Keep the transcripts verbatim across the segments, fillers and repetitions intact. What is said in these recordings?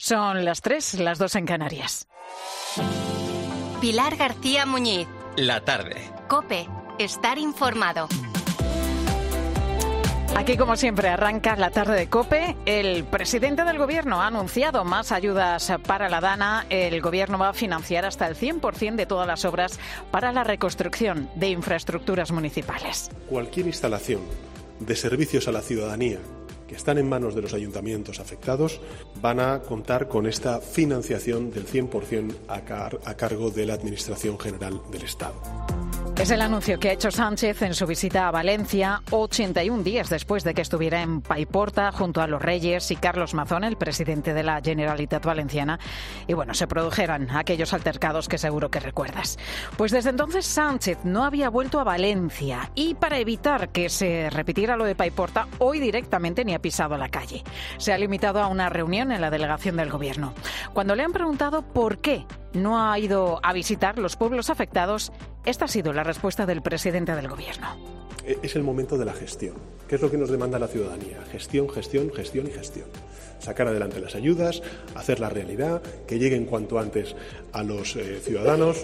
Son las tres, las dos en Canarias. Pilar García Muñiz. La tarde. COPE. Estar informado. Aquí, como siempre, arranca la tarde de COPE. El presidente del Gobierno ha anunciado más ayudas para la Dana. El Gobierno va a financiar hasta el cien por ciento de todas las obras para la reconstrucción de infraestructuras municipales. Cualquier instalación de servicios a la ciudadanía que están en manos de los ayuntamientos afectados van a contar con esta financiación del cien por ciento a, car- a cargo de la Administración General del Estado. Es el anuncio que ha hecho Sánchez en su visita a Valencia, ochenta y un días después de que estuviera en Paiporta junto a los Reyes y Carlos Mazón, el presidente de la Generalitat Valenciana, y bueno, se produjeran aquellos altercados que seguro que recuerdas. Pues desde entonces Sánchez no había vuelto a Valencia y para evitar que se repitiera lo de Paiporta, hoy directamente ni ha pisado la calle. Se ha limitado a una reunión en la delegación del Gobierno. Cuando le han preguntado por qué no ha ido a visitar los pueblos afectados, esta ha sido la respuesta del presidente del Gobierno. Es el momento de la gestión. ¿Qué es lo que nos demanda la ciudadanía? Gestión, gestión, gestión y gestión. Sacar adelante las ayudas, hacer la realidad, que lleguen cuanto antes a los eh, ciudadanos.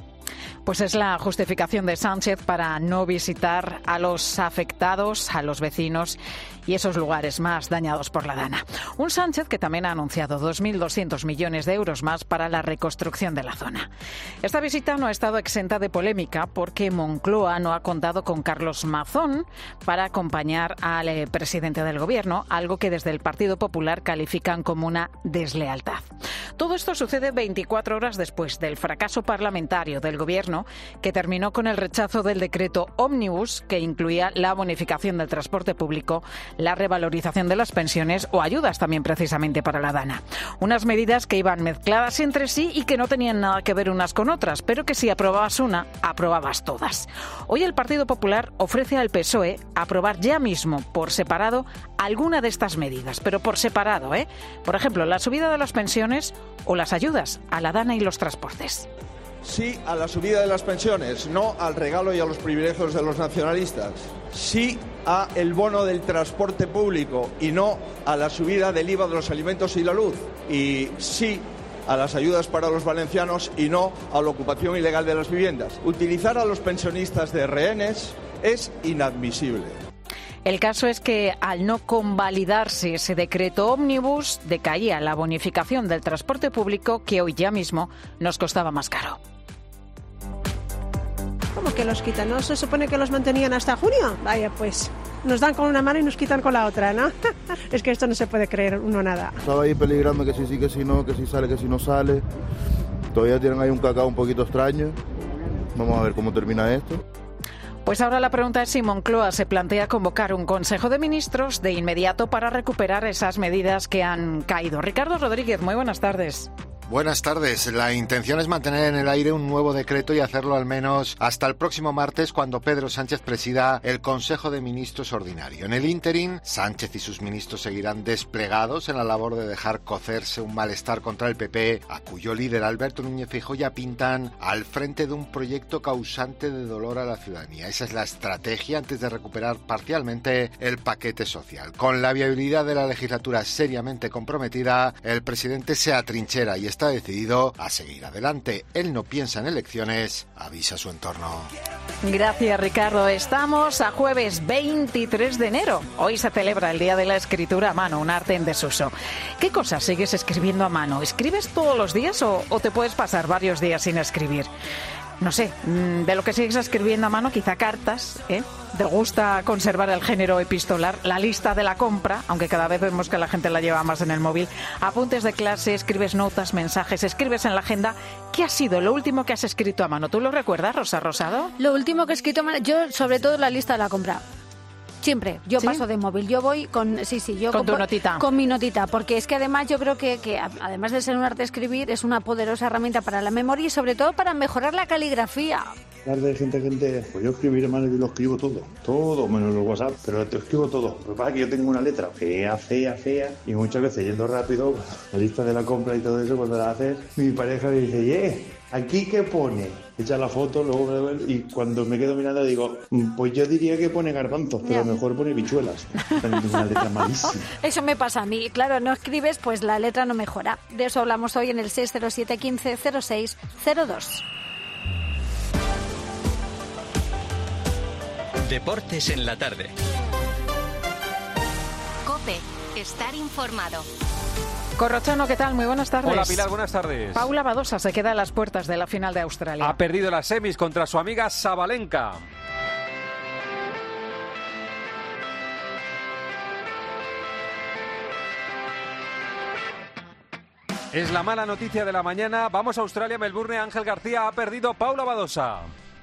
Pues es la justificación de Sánchez para no visitar a los afectados, a los vecinos y esos lugares más dañados por la Dana. Un Sánchez que también ha anunciado dos mil doscientos millones de euros más para la reconstrucción de la zona. Esta visita no ha estado exenta de polémica porque Moncloa no ha contado con Carlos Mazón para acompañar al eh, presidente del Gobierno, algo que desde el Partido Popular califican como una deslealtad. Todo esto sucede veinticuatro horas después del fracaso parlamentario del Gobierno, que terminó con el rechazo del decreto Ómnibus, que incluía la bonificación del transporte público, la revalorización de las pensiones o ayudas también precisamente para la Dana. Unas medidas que iban mezcladas entre sí y que no tenían nada que ver unas con otras, pero que si aprobabas una, aprobabas todas. Hoy el Partido Popular ofrece al P S O E aprobar ya mismo, por separado, alguna de estas medidas, pero por separado, ¿eh? Por ejemplo, la subida de las pensiones o las ayudas a la Dana y los transportes. Sí a la subida de las pensiones, no al regalo y a los privilegios de los nacionalistas. Sí a el bono del transporte público y no a la subida del I V A de los alimentos y la luz. Y sí a las ayudas para los valencianos y no a la ocupación ilegal de las viviendas. Utilizar a los pensionistas de rehenes es inadmisible. El caso es que al no convalidarse ese decreto ómnibus, decaía la bonificación del transporte público que hoy ya mismo nos costaba más caro. ¿Cómo que los quitan? ¿No se supone que los mantenían hasta junio? Vaya, pues nos dan con una mano y nos quitan con la otra, ¿no? Es que esto no se puede creer uno nada. Estaba ahí peligrando que sí, sí, que sí, no, que sí sale, que sí no sale. Todavía tienen ahí un cacao un poquito extraño. Vamos a ver cómo termina esto. Pues ahora la pregunta es si Moncloa se plantea convocar un Consejo de Ministros de inmediato para recuperar esas medidas que han caído. Ricardo Rodríguez, muy buenas tardes. Buenas tardes. La intención es mantener en el aire un nuevo decreto y hacerlo al menos hasta el próximo martes, cuando Pedro Sánchez presida el Consejo de Ministros ordinario. En el ínterin, Sánchez y sus ministros seguirán desplegados en la labor de dejar cocerse un malestar contra el P P, a cuyo líder Alberto Núñez Feijóo ya pintan al frente de un proyecto causante de dolor a la ciudadanía. Esa es la estrategia antes de recuperar parcialmente el paquete social. Con la viabilidad de la legislatura seriamente comprometida, el presidente se atrinchera y está decidido a seguir adelante. Él no piensa en elecciones, avisa a su entorno. Gracias, Ricardo. Estamos a jueves veintitrés de enero. Hoy se celebra el Día de la Escritura a mano, un arte en desuso. ¿Qué cosas sigues escribiendo a mano? ¿Escribes todos los días o, o te puedes pasar varios días sin escribir? No sé, de lo que sigues escribiendo a mano, quizá cartas, ¿eh? ¿Te gusta conservar el género epistolar? La lista de la compra, aunque cada vez vemos que la gente la lleva más en el móvil. Apuntes de clase, escribes notas, mensajes, escribes en la agenda. ¿Qué ha sido lo último que has escrito a mano? ¿Tú lo recuerdas, Rosa Rosado? Lo último que he escrito a mano, yo sobre todo la lista de la compra. Siempre, yo ¿Sí? paso de móvil, yo voy con, sí, sí, yo con con, tu notita. Con mi notita, porque es que además yo creo que, que además de ser un arte escribir, es una poderosa herramienta para la memoria y sobre todo para mejorar la caligrafía. De gente, gente, pues yo escribir, hermano, yo lo escribo todo, todo, menos los WhatsApp, pero te escribo todo. Lo que pasa es que yo tengo una letra fea, fea, fea, y muchas veces yendo rápido, la lista de la compra y todo eso, cuando la haces, mi pareja me dice, yeah, ¿aquí qué pone? Echa la foto, luego y cuando me quedo mirando digo, pues yo diría que pone garbanzos, pero Ya. mejor pone bichuelas. También tengo una letra malísima. Eso me pasa a mí. Claro, no escribes, pues la letra no mejora. De eso hablamos hoy en el seis cero siete uno cinco cero seis cero dos. Deportes en la tarde. COPE. Estar informado. Corrochano, ¿qué tal? Muy buenas tardes. Hola Pilar, buenas tardes. Paula Badosa se queda a las puertas de la final de Australia. Ha perdido las semis contra su amiga Sabalenka. Es la mala noticia de la mañana. Vamos a Australia, Melbourne. Ángel García ha perdido Paula Badosa.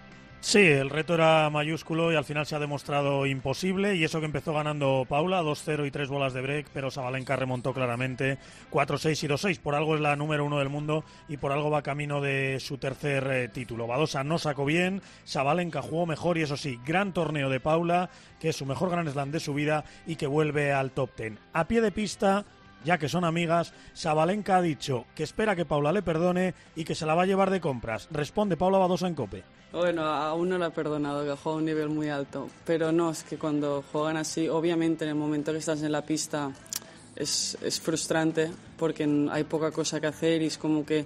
Sí, el reto era mayúsculo y al final se ha demostrado imposible, y eso que empezó ganando Paula, dos cero y tres bolas de break, pero Sabalenka remontó claramente cuatro seis y dos seis. Por algo es la número uno del mundo y por algo va camino de su tercer eh, título. Badosa no sacó bien, Sabalenka jugó mejor y eso sí, gran torneo de Paula, que es su mejor Grand Slam de su vida y que vuelve al top ten. A pie de pista, ya que son amigas, Sabalenka ha dicho que espera que Paula le perdone y que se la va a llevar de compras. Responde Paula Badosa en COPE. Bueno, aún no lo he perdonado, que juega a un nivel muy alto, pero no, es que cuando juegan así, obviamente en el momento que estás en la pista es, es frustrante porque hay poca cosa que hacer y es como que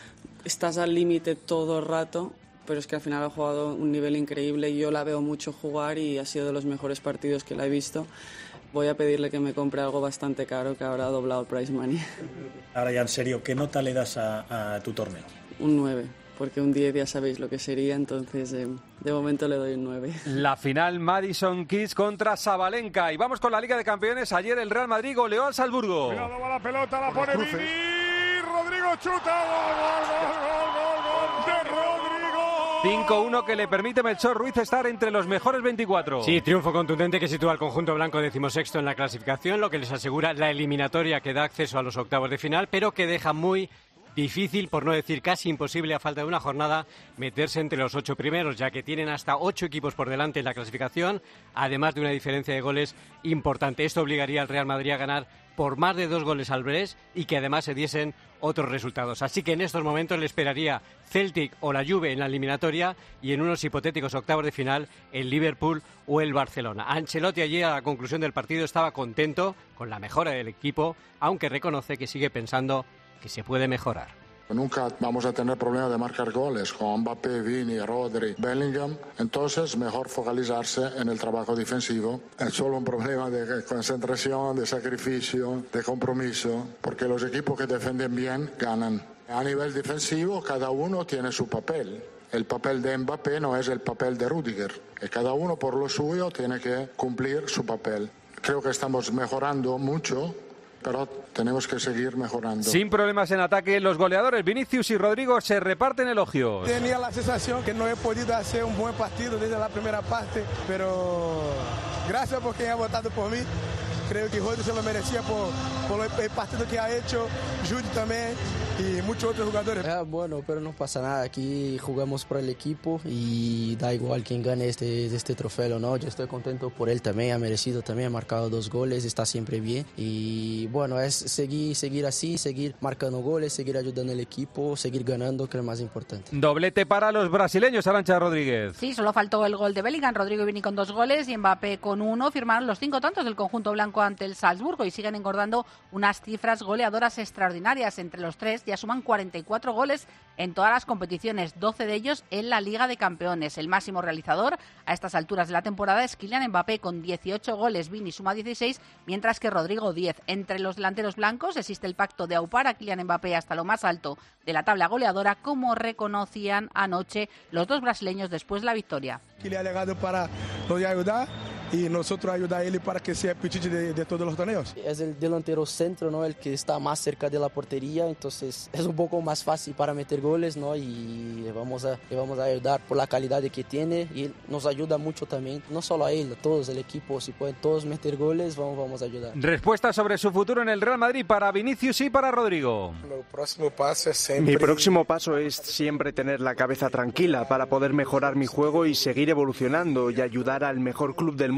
estás al límite todo el rato, pero es que al final ha jugado un nivel increíble y yo la veo mucho jugar y ha sido de los mejores partidos que la he visto. Voy a pedirle que me compre algo bastante caro, que ahora ha doblado el prize money. Ahora ya en serio, ¿qué nota le das a, a tu torneo? Un nueve. Porque un diez ya sabéis lo que sería, entonces eh, de momento le doy un nueve. La final Madison Keys contra Sabalenka. Y vamos con la Liga de Campeones. Ayer el Real Madrid goleó al Salzburgo. Cuidado, va la pelota, la pone Vini. Rodrigo chuta. Gol, gol, gol, gol, gol de Rodrigo. cinco uno que le permite a Melchor Ruiz estar entre los mejores veinticuatro. Sí, triunfo contundente que sitúa al conjunto blanco decimosexto en la clasificación, lo que les asegura la eliminatoria que da acceso a los octavos de final, pero que deja muy difícil, por no decir casi imposible, a falta de una jornada, meterse entre los ocho primeros, ya que tienen hasta ocho equipos por delante en la clasificación, además de una diferencia de goles importante. Esto obligaría al Real Madrid a ganar por más de dos goles al Brest y que además se diesen otros resultados. Así que en estos momentos le esperaría Celtic o la Juve en la eliminatoria y en unos hipotéticos octavos de final el Liverpool o el Barcelona. Ancelotti ayer a la conclusión del partido estaba contento con la mejora del equipo, aunque reconoce que sigue pensando que se puede mejorar. Nunca vamos a tener problemas de marcar goles con Mbappé, Vini, Rodri, Bellingham. Entonces, mejor focalizarse en el trabajo defensivo. Es solo un problema de concentración, de sacrificio, de compromiso, porque los equipos que defienden bien ganan. A nivel defensivo, cada uno tiene su papel. El papel de Mbappé no es el papel de Rüdiger. Y cada uno por lo suyo tiene que cumplir su papel. Creo que estamos mejorando mucho, pero tenemos que seguir mejorando. Sin problemas en ataque, los goleadores Vinicius y Rodrigo se reparten elogios. Tenía la sensación que no he podido hacer un buen partido desde la primera parte, pero gracias por quien ha votado por mí. Creo que Rodrigo se lo merecía por, por el partido que ha hecho, Jude también y muchos otros jugadores. Eh, bueno, pero no pasa nada, aquí jugamos por el equipo y da igual quién gane este, este trofeo, ¿no? Yo estoy contento por él también, ha merecido también, ha marcado dos goles, está siempre bien y bueno, es seguir, seguir así, seguir marcando goles, seguir ayudando al equipo, seguir ganando, que es lo más importante. Doblete para los brasileños, Arantxa Rodríguez. Sí, solo faltó el gol de Bellingham, Rodrigo y Vini con dos goles y Mbappé con uno, firmaron los cinco tantos del conjunto blanco ante el Salzburgo y siguen engordando unas cifras goleadoras extraordinarias. Entre los tres ya suman cuarenta y cuatro goles en todas las competiciones, doce de ellos en la Liga de Campeones. El máximo realizador a estas alturas de la temporada es Kylian Mbappé con dieciocho goles, Vini suma dieciséis, mientras que Rodrigo diez. Entre los delanteros blancos existe el pacto de aupar a Kylian Mbappé hasta lo más alto de la tabla goleadora, como reconocían anoche los dos brasileños después de la victoria. Kylian ha llegado para nos ayudar y nosotros ayudar a él para que sea pichichi de, de todos los torneos. Es el delantero centro, ¿no? El que está más cerca de la portería, entonces es un poco más fácil para meter goles, ¿no? Y le vamos a, le vamos a ayudar por la calidad que tiene y él nos ayuda mucho también, no solo a él, a todos el equipo, si pueden todos meter goles, vamos, vamos a ayudar. Respuesta sobre su futuro en el Real Madrid para Vinicius y para Rodrigo. Próximo paso es siempre... Mi próximo paso es siempre tener la cabeza tranquila para poder mejorar mi juego y seguir evolucionando y ayudar al mejor club del mundo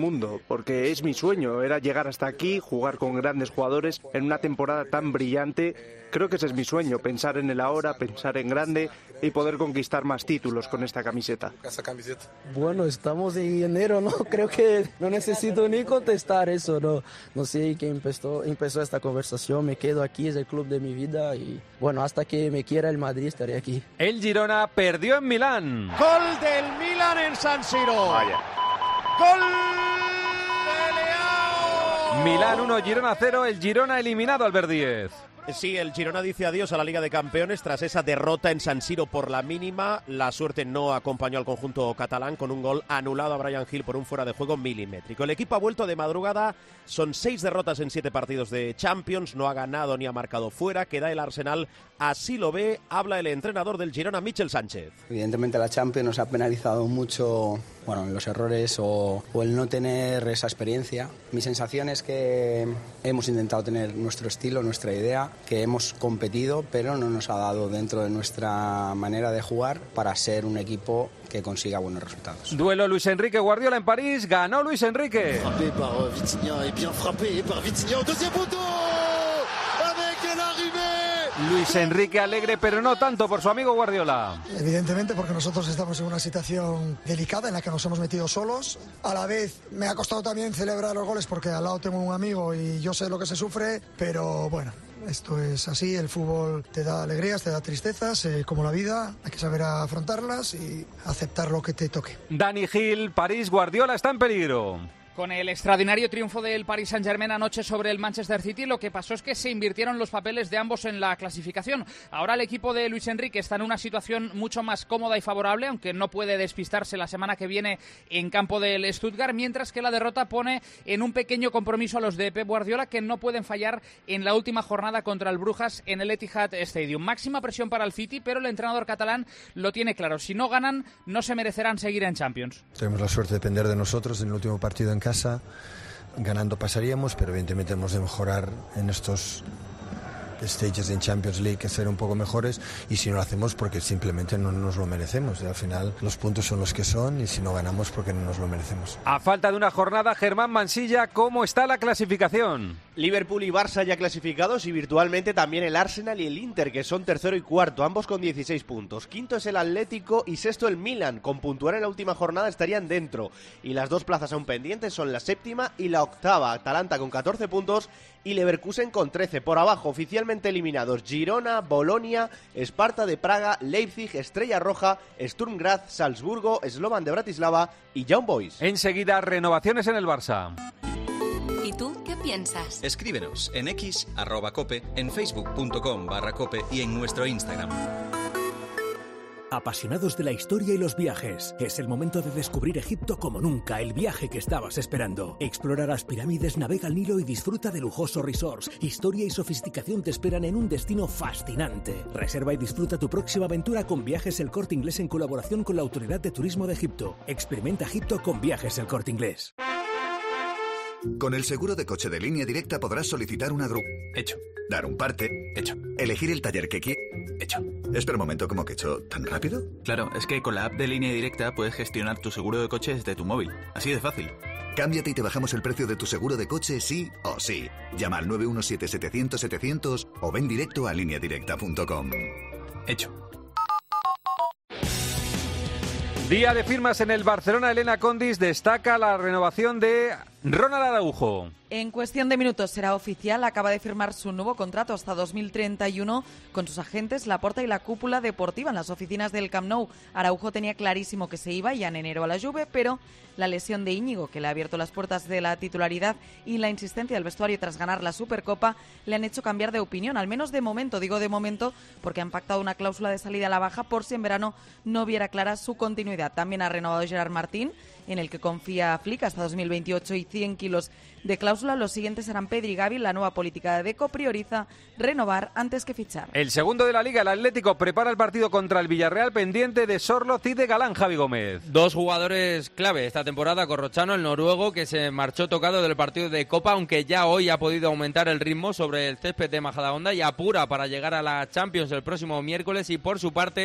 mundo, porque es mi sueño, era llegar hasta aquí, jugar con grandes jugadores en una temporada tan brillante. Creo que ese es mi sueño, pensar en el ahora, pensar en grande y poder conquistar más títulos con esta camiseta. Bueno, estamos en enero, ¿no? Creo que no necesito ni contestar eso, ¿no? No sé quién empezó, empezó esta conversación, me quedo aquí, es el club de mi vida y bueno, hasta que me quiera el Madrid estaré aquí. El Girona perdió en Milán. Gol del Milan en San Siro. Vaya. Gol de Leao. Milán uno, Girona cero, el Girona eliminado, Albert Díez. Sí, el Girona dice adiós a la Liga de Campeones tras esa derrota en San Siro por la mínima. La suerte no acompañó al conjunto catalán con un gol anulado a Bryan Gil por un fuera de juego milimétrico. El equipo ha vuelto de madrugada, son seis derrotas en siete partidos de Champions, no ha ganado ni ha marcado fuera, queda el Arsenal, así lo ve, habla el entrenador del Girona, Michel Sánchez. Evidentemente la Champions nos ha penalizado mucho, bueno, los errores o, o el no tener esa experiencia. Mi sensación es que hemos intentado tener nuestro estilo, nuestra idea, que hemos competido, pero no nos ha dado dentro de nuestra manera de jugar para ser un equipo que consiga buenos resultados. Duelo Luis Enrique Guardiola en París, ganó Luis Enrique. Frappé par Vitinha et bien frappé par Vitinha au deuxième poteau avec l'arrivée. Luis Enrique alegre, pero no tanto por su amigo Guardiola. Evidentemente porque nosotros estamos en una situación delicada en la que nos hemos metido solos. A la vez me ha costado también celebrar los goles porque al lado tengo un amigo y yo sé lo que se sufre, pero bueno, esto es así, el fútbol te da alegrías, te da tristezas, eh, como la vida, hay que saber afrontarlas y aceptar lo que te toque. Dani Gil, París, Guardiola está en peligro. Con el extraordinario triunfo del Paris Saint-Germain anoche sobre el Manchester City, lo que pasó es que se invirtieron los papeles de ambos en la clasificación. Ahora el equipo de Luis Enrique está en una situación mucho más cómoda y favorable, aunque no puede despistarse la semana que viene en campo del Stuttgart, mientras que la derrota pone en un pequeño compromiso a los de Pep Guardiola, que no pueden fallar en la última jornada contra el Brujas en el Etihad Stadium. Máxima presión para el City, pero el entrenador catalán lo tiene claro. Si no ganan, no se merecerán seguir en Champions. Tenemos la suerte de depender de nosotros en el último partido en casa, ganando pasaríamos, pero evidentemente hemos de mejorar en estos stages en Champions League, que ser un poco mejores, y si no lo hacemos porque simplemente no nos lo merecemos, y al final los puntos son los que son y si no ganamos porque no nos lo merecemos. A falta de una jornada, Germán Mansilla, ¿cómo está la clasificación? Liverpool y Barça ya clasificados y virtualmente también el Arsenal y el Inter, que son tercero y cuarto, ambos con dieciséis puntos. Quinto es el Atlético y sexto el Milan. Con puntuar en la última jornada estarían dentro. Y las dos plazas aún pendientes son la séptima y la octava. Atalanta con catorce puntos y Leverkusen con trece. Por abajo, oficialmente eliminados Girona, Bolonia, Sparta de Praga, Leipzig, Estrella Roja, Sturm Graz, Salzburgo, Slovan de Bratislava y Young Boys. Enseguida, renovaciones en el Barça. ¿Y tú qué piensas? Escríbenos en x arroba cope, en facebook punto com barra cope y en nuestro Instagram. Apasionados de la historia y los viajes, es el momento de descubrir Egipto como nunca, el viaje que estabas esperando. Explora las pirámides, navega el Nilo y disfruta de lujosos resorts. Historia y sofisticación te esperan en un destino fascinante. Reserva y disfruta tu próxima aventura con Viajes El Corte Inglés en colaboración con la Autoridad de Turismo de Egipto. Experimenta Egipto con Viajes El Corte Inglés. Con el seguro de coche de Línea Directa podrás solicitar una grúa. Hecho. Dar un parte. Hecho. Elegir el taller que quieras. Hecho. Espera un momento, ¿cómo que hecho? ¿Tan rápido? Claro, es que con la app de Línea Directa puedes gestionar tu seguro de coche desde tu móvil. Así de fácil. Cámbiate y te bajamos el precio de tu seguro de coche sí o sí. Llama al nueve uno siete, setecientos, setecientos o ven directo a línea directa punto com. Hecho. Día de firmas en el Barcelona. Elena Condis destaca la renovación de Ronald Araujo. En cuestión de minutos será oficial. Acaba de firmar su nuevo contrato hasta dos mil treinta y uno con sus agentes Laporta y la cúpula deportiva en las oficinas del Camp Nou. Araujo tenía clarísimo que se iba ya en enero a la Juve, pero la lesión de Íñigo, que le ha abierto las puertas de la titularidad, y la insistencia del vestuario tras ganar la Supercopa le han hecho cambiar de opinión, al menos de momento. Digo de momento porque han pactado una cláusula de salida a la baja por si en verano no viera clara su continuidad. También ha renovado Gerard Martín, en el que confía Flick hasta dos mil veintiocho y cien kilos de cláusula. Los siguientes serán Pedri y Gavi. La nueva política de Deco prioriza renovar antes que fichar. El segundo de la Liga, el Atlético, prepara el partido contra el Villarreal pendiente de Sorloz y de Galán, Javi Gómez. Dos jugadores clave esta temporada, Corrochano, el noruego, que se marchó tocado del partido de Copa, aunque ya hoy ha podido aumentar el ritmo sobre el césped de Majadahonda y apura para llegar a la Champions el próximo miércoles. Y por su parte,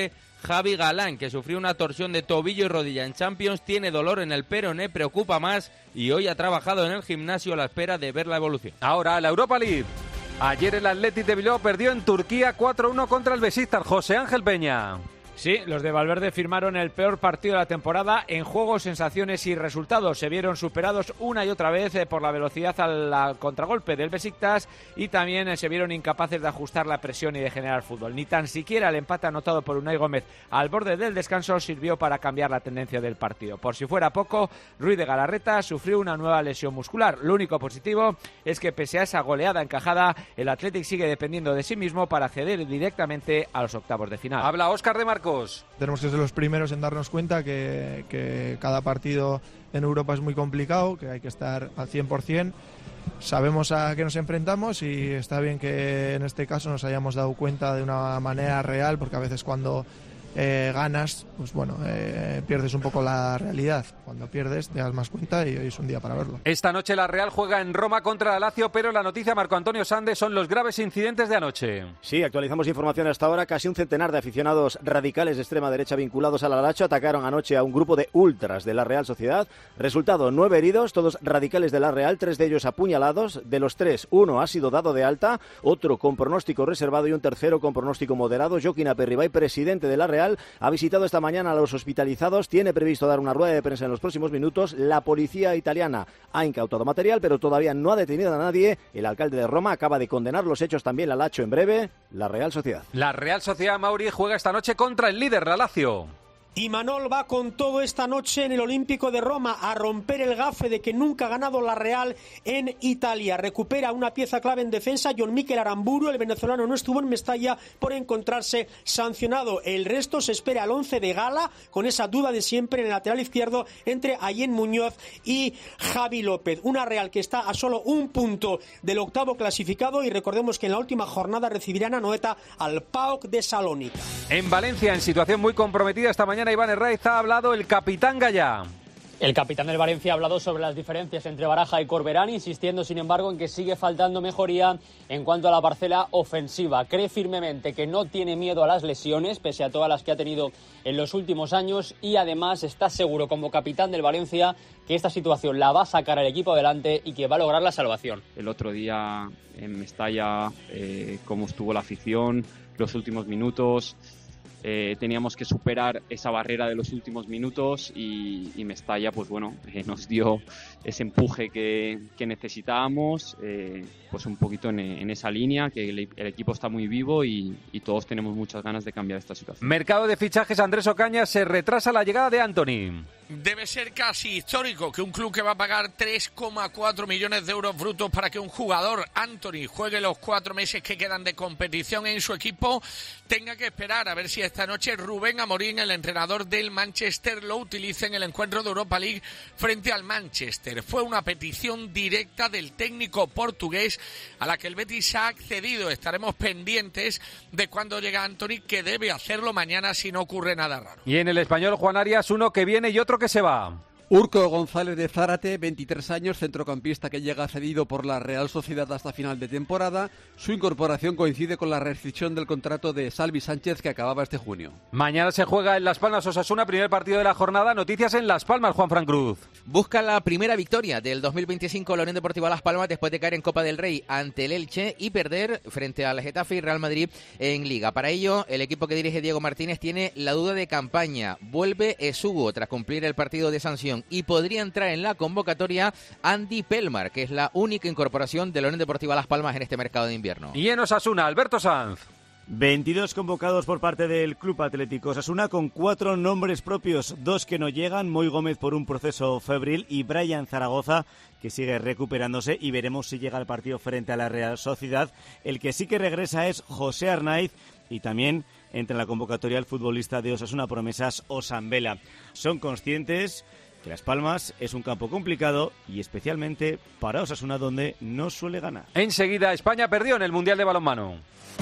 Javi Galán, que sufrió una torsión de tobillo y rodilla en Champions, tiene dolor en el peroné, preocupa más y hoy ha trabajado en el gimnasio a la espera de ver la evolución. Ahora la Europa League. Ayer el Athletic de Bilbao perdió en Turquía cuatro uno contra el Besiktas. José Ángel Peña. Sí, los de Valverde firmaron el peor partido de la temporada en juego, sensaciones y resultados. Se vieron superados una y otra vez por la velocidad al contragolpe del Besiktas y también se vieron incapaces de ajustar la presión y de generar fútbol. Ni tan siquiera el empate anotado por Unai Gómez al borde del descanso sirvió para cambiar la tendencia del partido. Por si fuera poco, Ruiz de Galarreta sufrió una nueva lesión muscular. Lo único positivo es que pese a esa goleada encajada, el Athletic sigue dependiendo de sí mismo para acceder directamente a los octavos de final. Habla Óscar de Marcos. Tenemos que ser los primeros en darnos cuenta que, que cada partido en Europa es muy complicado, que hay que estar al cien por ciento. Sabemos a qué nos enfrentamos y está bien que en este caso nos hayamos dado cuenta de una manera real, porque a veces cuando eh, ganas, pues bueno, eh, pierdes un poco la realidad. Cuando pierdes te das más cuenta y hoy es un día para verlo. Esta noche la Real juega en Roma contra la Lazio, pero la noticia, Marco Antonio Sande, son los graves incidentes de anoche. Sí, actualizamos información hasta ahora. Casi un centenar de aficionados radicales de extrema derecha vinculados a la Lazio atacaron anoche a un grupo de ultras de la Real Sociedad. Resultado, nueve heridos, todos radicales de la Real, tres de ellos apuñalados. De los tres, uno ha sido dado de alta, otro con pronóstico reservado y un tercero con pronóstico moderado. Joaquín Aperribay, presidente de la Real, ha visitado esta mañana a los hospitalizados. Tiene previsto dar una rueda de prensa en los próximos minutos. La policía italiana ha incautado material, pero todavía no ha detenido a nadie. El alcalde de Roma acaba de condenar los hechos también. La Lazio en breve, la Real Sociedad. La Real Sociedad, Mauri, juega esta noche contra el líder, la Lazio. Y Manol va con todo esta noche en el Olímpico de Roma a romper el gafe de que nunca ha ganado la Real en Italia. Recupera una pieza clave en defensa, John Mikel Aramburu. El venezolano no estuvo en Mestalla por encontrarse sancionado. El resto se espera al once de gala, con esa duda de siempre en el lateral izquierdo entre Ayén Muñoz y Javi López. Una Real que está a solo un punto del octavo clasificado, y recordemos que en la última jornada recibirán a Anoeta al P A O K de Salónica. En Valencia, en situación muy comprometida esta mañana, Iván Herraiz, ha hablado el capitán Gallá. El capitán del Valencia ha hablado sobre las diferencias entre Baraja y Corberán, insistiendo sin embargo en que sigue faltando mejoría en cuanto a la parcela ofensiva. Cree firmemente que no tiene miedo a las lesiones, pese a todas las que ha tenido en los últimos años, y además está seguro como capitán del Valencia que esta situación la va a sacar al equipo adelante y que va a lograr la salvación. El otro día en Mestalla, eh, cómo estuvo la afición, los últimos minutos. Eh, teníamos que superar esa barrera de los últimos minutos y, y Mestalla, pues bueno, eh, nos dio ese empuje que, que necesitábamos, eh, pues un poquito en, en esa línea, que el, el equipo está muy vivo y, y todos tenemos muchas ganas de cambiar esta situación. Mercado de fichajes, Andrés Ocaña, se retrasa la llegada de Antony. Debe ser casi histórico que un club que va a pagar tres coma cuatro millones de euros brutos para que un jugador, Antony, juegue los cuatro meses que quedan de competición en su equipo, tenga que esperar a ver si esta noche Rubén Amorín, el entrenador del Manchester, lo utiliza en el encuentro de Europa League frente al Manchester. Fue una petición directa del técnico portugués a la que el Betis ha accedido. Estaremos pendientes de cuándo llega Antony, que debe hacerlo mañana si no ocurre nada raro. Y en el Español, Juan Arias, uno que viene y otro que se va. Urco González de Zárate, veintitrés años, centrocampista que llega cedido por la Real Sociedad hasta final de temporada. Su incorporación coincide con la rescisión del contrato de Salvi Sánchez, que acababa este junio. Mañana se juega en Las Palmas Osasuna, primer partido de la jornada. Noticias en Las Palmas, Juan Fran Cruz. Busca la primera victoria del dos mil veinticinco la Unión Deportiva Las Palmas después de caer en Copa del Rey ante el Elche y perder frente al Getafe y Real Madrid en Liga. Para ello, el equipo que dirige Diego Martínez tiene la duda de campaña. Vuelve Esugo tras cumplir el partido de sanción y podría entrar en la convocatoria Andy Pelmar, que es la única incorporación de la Unión Deportiva Las Palmas en este mercado de invierno. Y en Osasuna, Alberto Sanz. veintidós convocados por parte del Club Atlético Osasuna, con cuatro nombres propios, dos que no llegan, Moy Gómez por un proceso febril y Brian Zaragoza, que sigue recuperándose, y veremos si llega al partido frente a la Real Sociedad. El que sí que regresa es José Arnaiz, y también entra en la convocatoria el futbolista de Osasuna Promesas, Osambela. Son conscientes que Las Palmas es un campo complicado, y especialmente para Osasuna, donde no suele ganar. Enseguida, España perdió en el Mundial de Balonmano.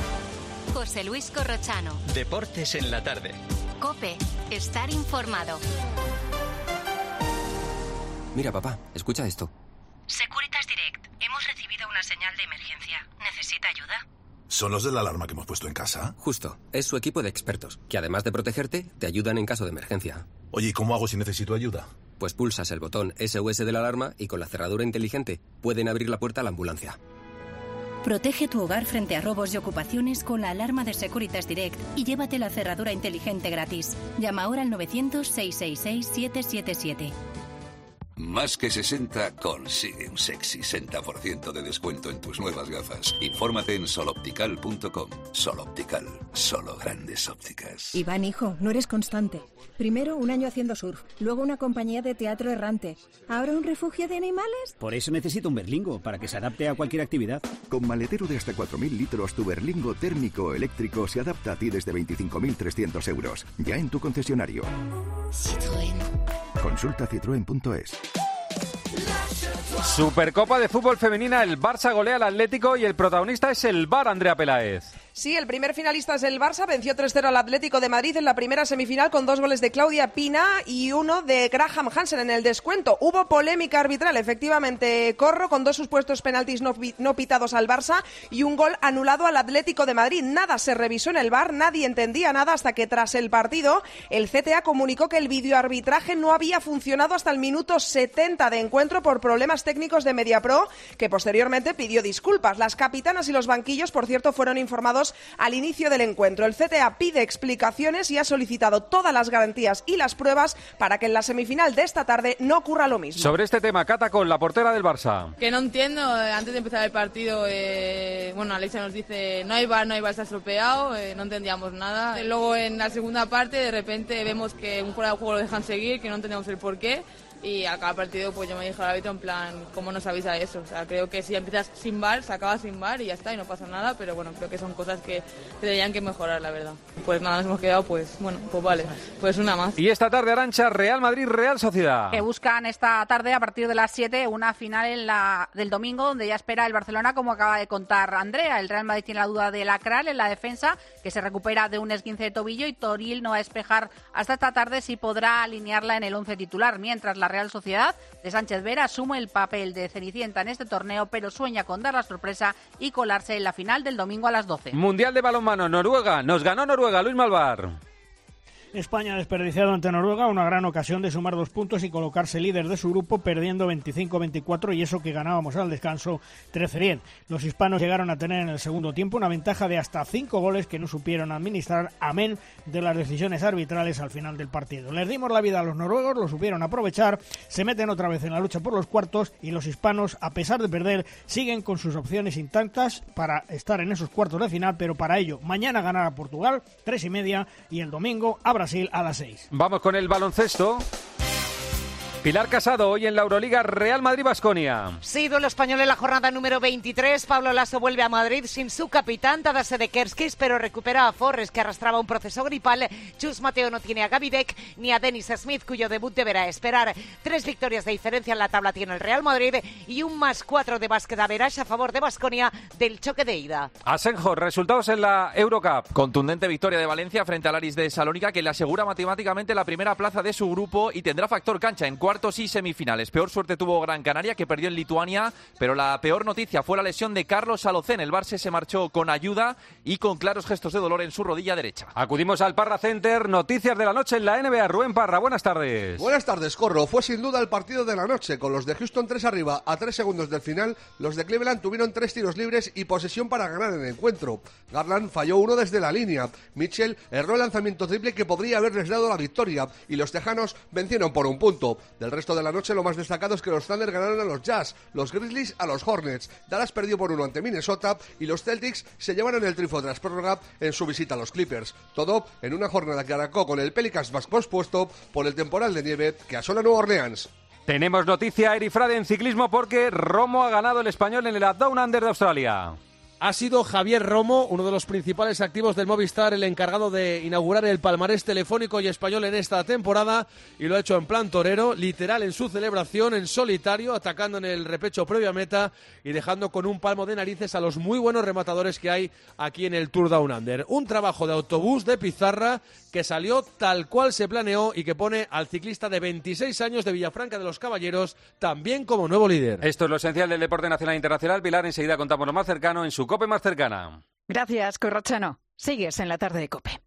José Luis Corrochano. Deportes en la tarde. COPE. Estar informado. Mira, papá, escucha esto. Securitas Direct. Hemos recibido una señal de emergencia. ¿Necesita ayuda? ¿Son los de la alarma que hemos puesto en casa? Justo, es su equipo de expertos, que además de protegerte, te ayudan en caso de emergencia. Oye, ¿y cómo hago si necesito ayuda? Pues pulsas el botón S O S de la alarma y con la cerradura inteligente pueden abrir la puerta a la ambulancia. Protege tu hogar frente a robos y ocupaciones con la alarma de Securitas Direct y llévate la cerradura inteligente gratis. Llama ahora al novecientos, seiscientos sesenta y seis, siete siete siete. Más que sesenta consigue un sexy sesenta por ciento de descuento en tus nuevas gafas. Infórmate en soloptical punto com. Soloptical, solo grandes ópticas. Iván, hijo, no eres constante. Primero un año haciendo surf, luego una compañía de teatro errante. ¿Ahora un refugio de animales? Por eso necesito un Berlingo, para que se adapte a cualquier actividad. Con maletero de hasta cuatro mil litros, tu Berlingo térmico o eléctrico se adapta a ti desde veinticinco mil trescientos euros. Ya en tu concesionario. Citroën. Consulta citroen punto es. Supercopa de fútbol femenina, el Barça golea al Atlético y el protagonista es el V A R, Andrea Peláez. Sí, el primer finalista es el Barça, venció tres cero al Atlético de Madrid en la primera semifinal con dos goles de Claudia Pina y uno de Graham Hansen en el descuento. Hubo polémica arbitral, efectivamente, Corro, con dos supuestos penaltis no, no pitados al Barça y un gol anulado al Atlético de Madrid. Nada se revisó en el V A R, nadie entendía nada hasta que tras el partido el C T A comunicó que el videoarbitraje no había funcionado hasta el minuto setenta de encuentro por problemas técnicos de Mediapro, que posteriormente pidió disculpas. Las capitanas y los banquillos, por cierto, fueron informados al inicio del encuentro. El C T A pide explicaciones y ha solicitado todas las garantías y las pruebas para que en la semifinal de esta tarde no ocurra lo mismo. Sobre este tema, Cata, con la portera del Barça. Que no entiendo, antes de empezar el partido, eh, bueno, Alexia nos dice no hay V A R, no hay V A R, está estropeado, eh, no entendíamos nada. Luego en la segunda parte de repente vemos que un fuera de juego lo dejan seguir, que no entendemos el porqué. Y a cada partido pues yo me dije al árbitro en plan, ¿cómo nos avisa eso? O sea, creo que si empiezas sin V A R, se acaba sin V A R y ya está, y no pasa nada, pero bueno, creo que son cosas que tendrían que mejorar, la verdad. Pues nada, nos hemos quedado, pues bueno, pues vale, pues una más. Y esta tarde, Arantxa, Real Madrid, Real Sociedad. Que buscan esta tarde, a partir de las siete, una final en la del domingo, donde ya espera el Barcelona, como acaba de contar Andrea. El Real Madrid tiene la duda de Lacral en la defensa, que se recupera de un esguince de tobillo, y Toril no va a despejar hasta esta tarde si podrá alinearla en el once titular, mientras la Real Sociedad de Sánchez Vera asume el papel de cenicienta en este torneo, pero sueña con dar la sorpresa y colarse en la final del domingo a las doce. Mundial de balonmano, Noruega. Nos ganó Noruega, Luis Malvar. España ha desperdiciado ante Noruega una gran ocasión de sumar dos puntos y colocarse líder de su grupo, perdiendo veinticinco veinticuatro, y eso que ganábamos al descanso trece diez. Los hispanos llegaron a tener en el segundo tiempo una ventaja de hasta cinco goles que no supieron administrar, amén de las decisiones arbitrales al final del partido. Les dimos la vida a los noruegos, lo supieron aprovechar, se meten otra vez en la lucha por los cuartos, y los hispanos, a pesar de perder, siguen con sus opciones intactas para estar en esos cuartos de final, pero para ello mañana ganar a Portugal, tres y media, y el domingo habrá Brasil a las seis. Vamos con el baloncesto. Pilar Casado, hoy en la Euroliga, Real Madrid-Baskonia. Sí, duelo español en la jornada número veintitrés. Pablo Lasso vuelve a Madrid sin su capitán, Tadas Sedekerskis, pero recupera a Forres, que arrastraba un proceso gripal. Chus Mateo no tiene a Gavidec ni a Dennis Smith, cuyo debut deberá esperar. Tres victorias de diferencia en la tabla tiene el Real Madrid y un más cuatro de básquet average a favor de Baskonia del choque de ida. Asenjo, resultados en la Eurocup. Contundente victoria de Valencia frente al Aris de Salónica, que le asegura matemáticamente la primera plaza de su grupo y tendrá factor cancha en cuartos y semifinales. Peor suerte tuvo Gran Canaria, que perdió en Lituania, pero la peor noticia fue la lesión de Carlos Alocén. El Barça se marchó con ayuda y con claros gestos de dolor en su rodilla derecha. Acudimos al Parra Center. Noticias de la noche en la N B A. Rubén Parra, buenas tardes. Buenas tardes, Corro. Fue sin duda el partido de la noche, con los de Houston tres arriba a tres segundos del final. Los de Cleveland tuvieron tres tiros libres y posesión para ganar el encuentro. Garland falló uno desde la línea. Mitchell erró el lanzamiento triple que podría haberles dado la victoria, y los tejanos vencieron por un punto. Del resto de la noche, lo más destacado es que los Thunder ganaron a los Jazz, los Grizzlies a los Hornets, Dallas perdió por uno ante Minnesota y los Celtics se llevaron el triunfo tras prórroga en su visita a los Clippers. Todo en una jornada que arrancó con el Pelicans más pospuesto por el temporal de nieve que asola Nueva Orleans. Tenemos noticia, Eri Frade, en ciclismo, porque Romo ha ganado el español en el Down Under de Australia. Ha sido Javier Romo, uno de los principales activos del Movistar, el encargado de inaugurar el palmarés telefónico y español en esta temporada, y lo ha hecho en plan torero, literal en su celebración, en solitario, atacando en el repecho previo a meta y dejando con un palmo de narices a los muy buenos rematadores que hay aquí en el Tour Down Under. Un trabajo de autobús de pizarra que salió tal cual se planeó y que pone al ciclista de veintiséis años de Villafranca de los Caballeros también como nuevo líder. Esto es lo esencial del deporte nacional e internacional. Pilar, enseguida contamos lo más cercano en su COPE más cercana. Gracias, Corrochano. Sigues en la tarde de COPE.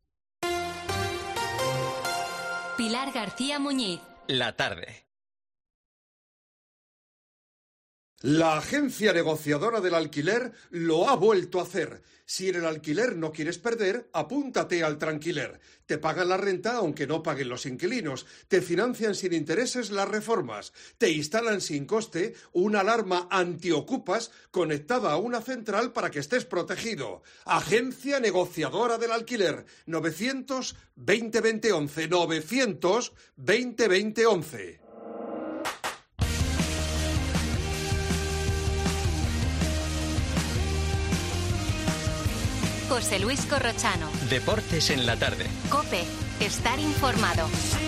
Pilar García Muñiz. La tarde. La agencia negociadora del alquiler lo ha vuelto a hacer. Si en el alquiler no quieres perder, apúntate al Tranquiler. Te pagan la renta aunque no paguen los inquilinos. Te financian sin intereses las reformas. Te instalan sin coste una alarma antiocupas conectada a una central para que estés protegido. Agencia negociadora del alquiler. novecientos veinte veinte once. novecientos veinte veinte once. José Luis Corrochano. Deportes en la tarde. COPE. Estar informado.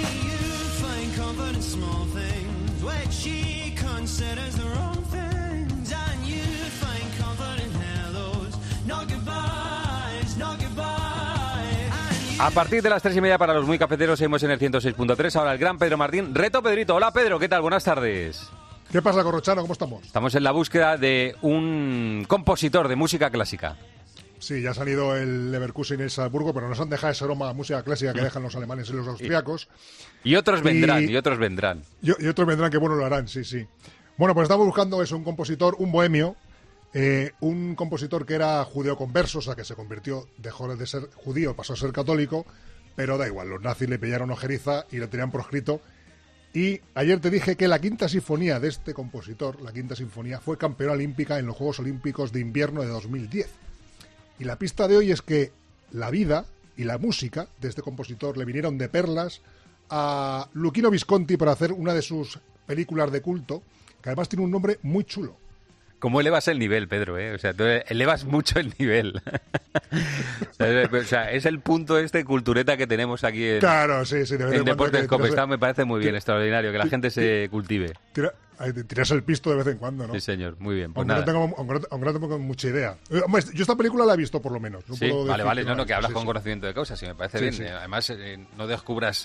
A partir de las tres y media para los muy cafeteros seguimos en el ciento seis punto tres. Ahora el gran Pedro Martín. Reto Pedrito. Hola Pedro, ¿qué tal? Buenas tardes. ¿Qué pasa, Corrochano? ¿Cómo estamos? Estamos en la búsqueda de un compositor de música clásica. Sí, ya ha salido el Leverkusen y el Salzburgo, pero nos han dejado ese aroma a música clásica que dejan los alemanes y los austriacos. Y otros vendrán, y, y otros vendrán. Y, y otros vendrán que bueno lo harán, sí, sí. Bueno, pues estamos buscando es un compositor, un bohemio, eh, un compositor que era judeo converso, o sea, que se convirtió, dejó de ser judío, pasó a ser católico, pero da igual, los nazis le pillaron ojeriza y lo tenían proscrito. Y ayer te dije que la quinta sinfonía de este compositor, la quinta sinfonía, fue campeona olímpica en los Juegos Olímpicos de Invierno de dos mil diez. Y la pista de hoy es que la vida y la música de este compositor le vinieron de perlas a Luchino Visconti para hacer una de sus películas de culto, que además tiene un nombre muy chulo. ¿Cómo elevas el nivel, Pedro? ¿eh? O sea, tú elevas mucho el nivel. O sea, es el punto este cultureta que tenemos aquí en, claro, sí, sí, en Deportes COPE. Está, me parece muy bien, extraordinario, que la gente se cultive. Tira, tiras el pisto de vez en cuando, ¿no? Sí, señor, muy bien. Pues aunque, nada. No tengo, aunque, aunque no tengo mucha idea. Hombre, yo esta película la he visto, por lo menos. No sí, puedo vale, vale, no, no, que hablas sí, con sí. conocimiento de causa, sí, me parece sí, bien. Sí. Además, eh, no descubras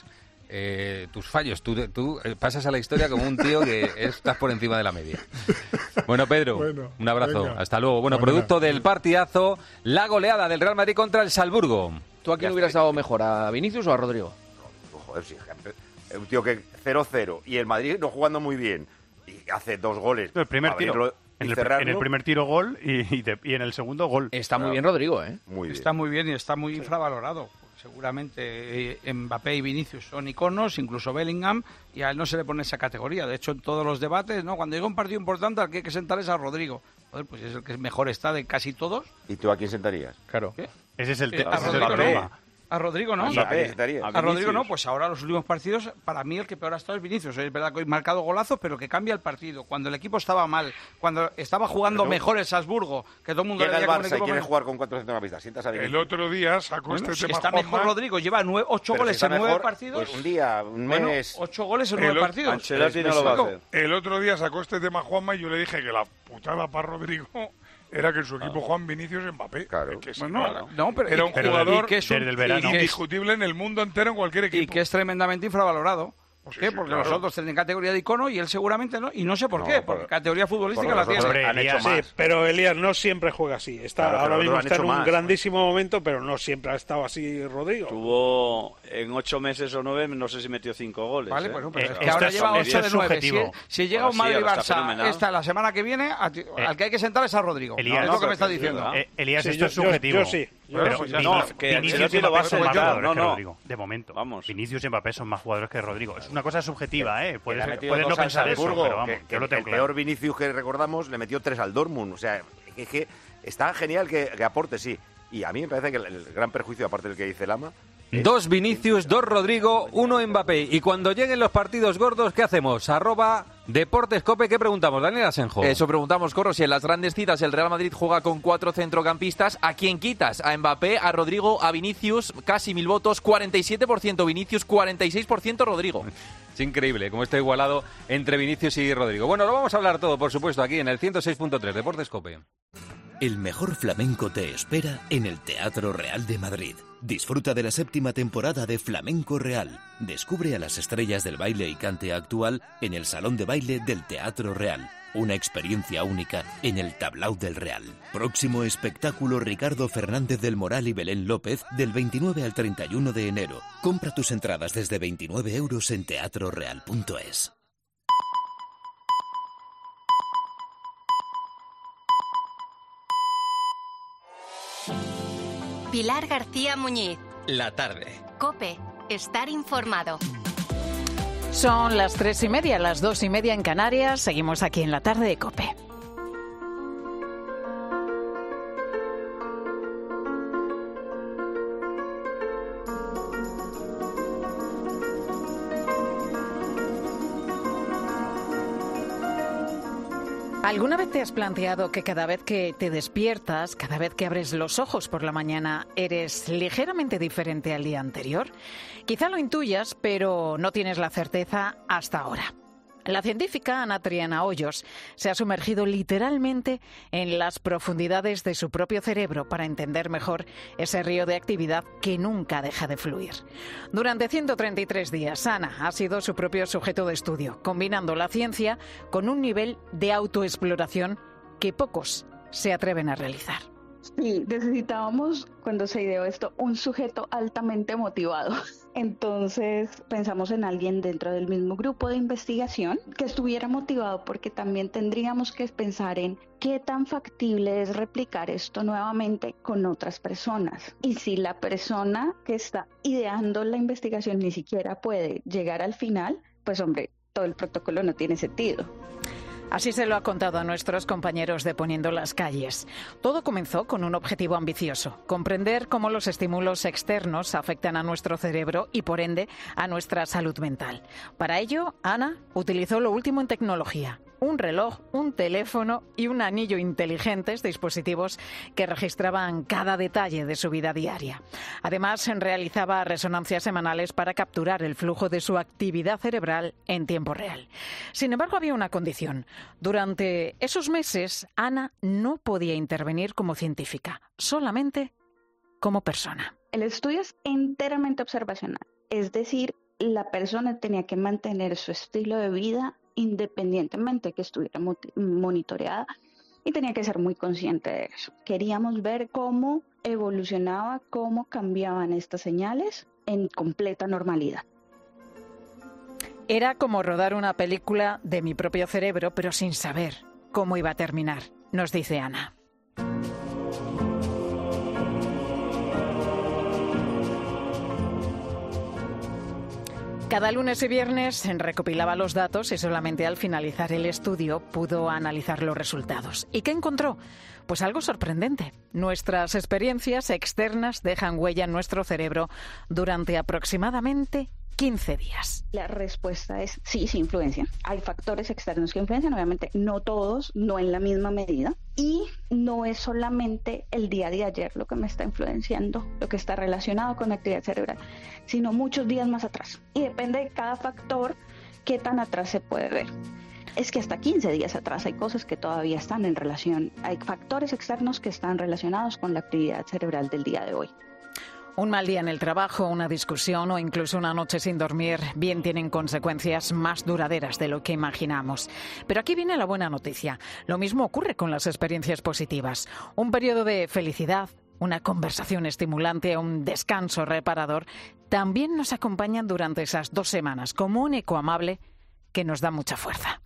eh, tus fallos. Tú, tú eh, pasas a la historia como un tío que estás por encima de la media. Bueno, Pedro, bueno, un abrazo. Venga. Hasta luego. Bueno, Mañana. Producto del partidazo, la goleada del Real Madrid contra el Salzburgo. ¿Tú a quién hubieras dado mejor, a Vinicius o a Rodrigo? Joder, sí, un tío que cero cero y el Madrid no jugando muy bien y hace dos goles. El primer tiro. En el, en el primer tiro gol y, y, de, y en el segundo gol. Está muy bien Rodrigo, ¿eh? Muy bien. Está muy bien y está muy infravalorado. Seguramente eh, Mbappé y Vinicius son iconos, incluso Bellingham, y a él no se le pone esa categoría. De hecho, en todos los debates, ¿no? Cuando llega un partido importante, al que hay que sentar es a Rodrigo. Joder, pues es el que mejor está de casi todos. ¿Y tú a quién sentarías? Claro. ¿Qué? Ese es el, te- Eh, a ese es el Rodrigo problema. no. A Rodrigo no. ¿A Mbappé sentarías? A Rodrigo no, pues ahora los últimos partidos, para mí el que peor ha estado es Vinicius. Es verdad que hoy marcado golazos, pero que cambia el partido. Cuando el equipo estaba mal, cuando estaba jugando Pero, mejor el Salzburgo, que todo el mundo Llega le el veía como un Barça y equipo quiere mejor. jugar con cuatro centrocampistas. Sientas a Vinicius. El otro día sacó Bueno, este si tema está Juanma, mejor Rodrigo, lleva nueve, ocho Pero goles si en está nueve mejor, partidos. pues un día, un Bueno, mes. ocho goles en El nueve o- partidos. Ancelotti no lo va a hacer. El otro día sacó este tema Juanma y yo le dije que la putada para Rodrigo era que su equipo Juan Vinicius Mbappé. Claro. Que si Bueno, no, no, pero era un pero- jugador y que es un- desde el y verano. que es- indiscutible en el mundo entero, en cualquier equipo. Y que es tremendamente infravalorado. ¿Por Sí, qué? sí, Porque claro. los otros tienen categoría de icono y él seguramente no. Y no sé por No, qué, por- porque categoría futbolística por la los tiene. Hombre, han Elías, hecho más. sí, pero Elías no siempre juega así. Está, Claro, pero ahora lo mismo han está en hecho un más. grandísimo momento, pero no siempre ha estado así Rodrigo. Tuvo en ocho meses o nueve, no sé si metió cinco goles. Vale, ¿eh? bueno, pero Eh, es que ahora esto lleva muy ocho bien. de nueve. Si, si llega Ahora un sí, Madrid ahora está Barça fenomenal. esta la semana que viene, a ti- Eh, al que hay que sentar es a Rodrigo. Elías, es lo que me está es diciendo. verdad. Eh, Elías, Sí, esto yo- es subjetivo. yo- yo sí. Yo Pero sí. No, Vinicius- que Vinicius Ancelotti y lo va a Mbappé son ser más claro, jugadores no, que no. Rodrigo. De momento. Vamos. Vinicius y Mbappé son más jugadores que Rodrigo. Es una cosa subjetiva, ¿eh? Puedes, Le ha metido puedes no dos al pensar eso, Salzburgo, pero vamos, que- yo que lo tengo el claro. peor Vinicius que recordamos le metió tres al Dortmund. O sea, es que está genial que, que aporte, sí. Y a mí me parece que el, el gran perjuicio, aparte del que dice Lama, Dos Vinicius, dos Rodrigo, uno Mbappé. Y cuando lleguen los partidos gordos, ¿qué hacemos? Arroba Deportes Cope, ¿qué preguntamos? Daniel Asenjo. Eso preguntamos, Corro. Si en las grandes citas el Real Madrid juega con cuatro centrocampistas, ¿a quién quitas? ¿A Mbappé, a Rodrigo, a Vinicius? Casi mil votos, cuarenta y siete por ciento Vinicius, cuarenta y seis por ciento Rodrigo. Es increíble cómo está igualado entre Vinicius y Rodrigo. Bueno, lo vamos a hablar todo, por supuesto, aquí en el ciento seis punto tres, Deportes Cope. El mejor flamenco te espera en el Teatro Real de Madrid. Disfruta de la séptima temporada de Flamenco Real. Descubre a las estrellas del baile y cante actual en el Salón de Baile del Teatro Real. Una experiencia única en el Tablao del Real. Próximo espectáculo Ricardo Fernández del Moral y Belén López del veintinueve al treinta y uno de enero. Compra tus entradas desde veintinueve euros en teatro real punto es. Pilar García Muñiz. La tarde. COPE. Estar informado. Son las tres y media, las dos y media en Canarias. Seguimos aquí en la tarde de COPE. ¿Alguna vez te has planteado que cada vez que te despiertas, cada vez que abres los ojos por la mañana, eres ligeramente diferente al día anterior? Quizá lo intuyas, pero no tienes la certeza hasta ahora. La científica Ana Triana Hoyos se ha sumergido literalmente en las profundidades de su propio cerebro para entender mejor ese río de actividad que nunca deja de fluir. Durante ciento treinta y tres días, Ana ha sido su propio sujeto de estudio, combinando la ciencia con un nivel de autoexploración que pocos se atreven a realizar. Sí, necesitábamos, cuando se ideó esto, un sujeto altamente motivado. Entonces pensamos en alguien dentro del mismo grupo de investigación que estuviera motivado, porque también tendríamos que pensar en qué tan factible es replicar esto nuevamente con otras personas. Y si la persona que está ideando la investigación ni siquiera puede llegar al final, pues hombre, todo el protocolo no tiene sentido. Así se lo ha contado a nuestros compañeros de Poniendo las Calles. Todo comenzó con un objetivo ambicioso: comprender cómo los estímulos externos afectan a nuestro cerebro y, por ende, a nuestra salud mental. Para ello, Ana utilizó lo último en tecnología: un reloj, un teléfono y un anillo inteligentes, dispositivos que registraban cada detalle de su vida diaria. Además, realizaba resonancias semanales para capturar el flujo de su actividad cerebral en tiempo real. Sin embargo, había una condición. Durante esos meses, Ana no podía intervenir como científica, solamente como persona. El estudio es enteramente observacional, es decir, la persona tenía que mantener su estilo de vida independientemente de que estuviera monitoreada, y tenía que ser muy consciente de eso. Queríamos ver cómo evolucionaba, cómo cambiaban estas señales en completa normalidad. Era como rodar una película de mi propio cerebro, pero sin saber cómo iba a terminar, nos dice Ana. Cada lunes y viernes recopilaba los datos y solamente al finalizar el estudio pudo analizar los resultados. ¿Y qué encontró? Pues algo sorprendente. Nuestras experiencias externas dejan huella en nuestro cerebro durante aproximadamente quince días. La respuesta es sí, sí influencian. Hay factores externos que influencian, obviamente no todos, no en la misma medida. Y no es solamente el día de ayer lo que me está influenciando, lo que está relacionado con la actividad cerebral, sino muchos días más atrás. Y depende de cada factor qué tan atrás se puede ver. Es que hasta quince días atrás hay cosas que todavía están en relación, hay factores externos que están relacionados con la actividad cerebral del día de hoy. Un mal día en el trabajo, una discusión o incluso una noche sin dormir bien tienen consecuencias más duraderas de lo que imaginamos. Pero aquí viene la buena noticia. Lo mismo ocurre con las experiencias positivas. Un periodo de felicidad, una conversación estimulante, un descanso reparador, también nos acompañan durante esas dos semanas como un eco amable que nos da mucha fuerza.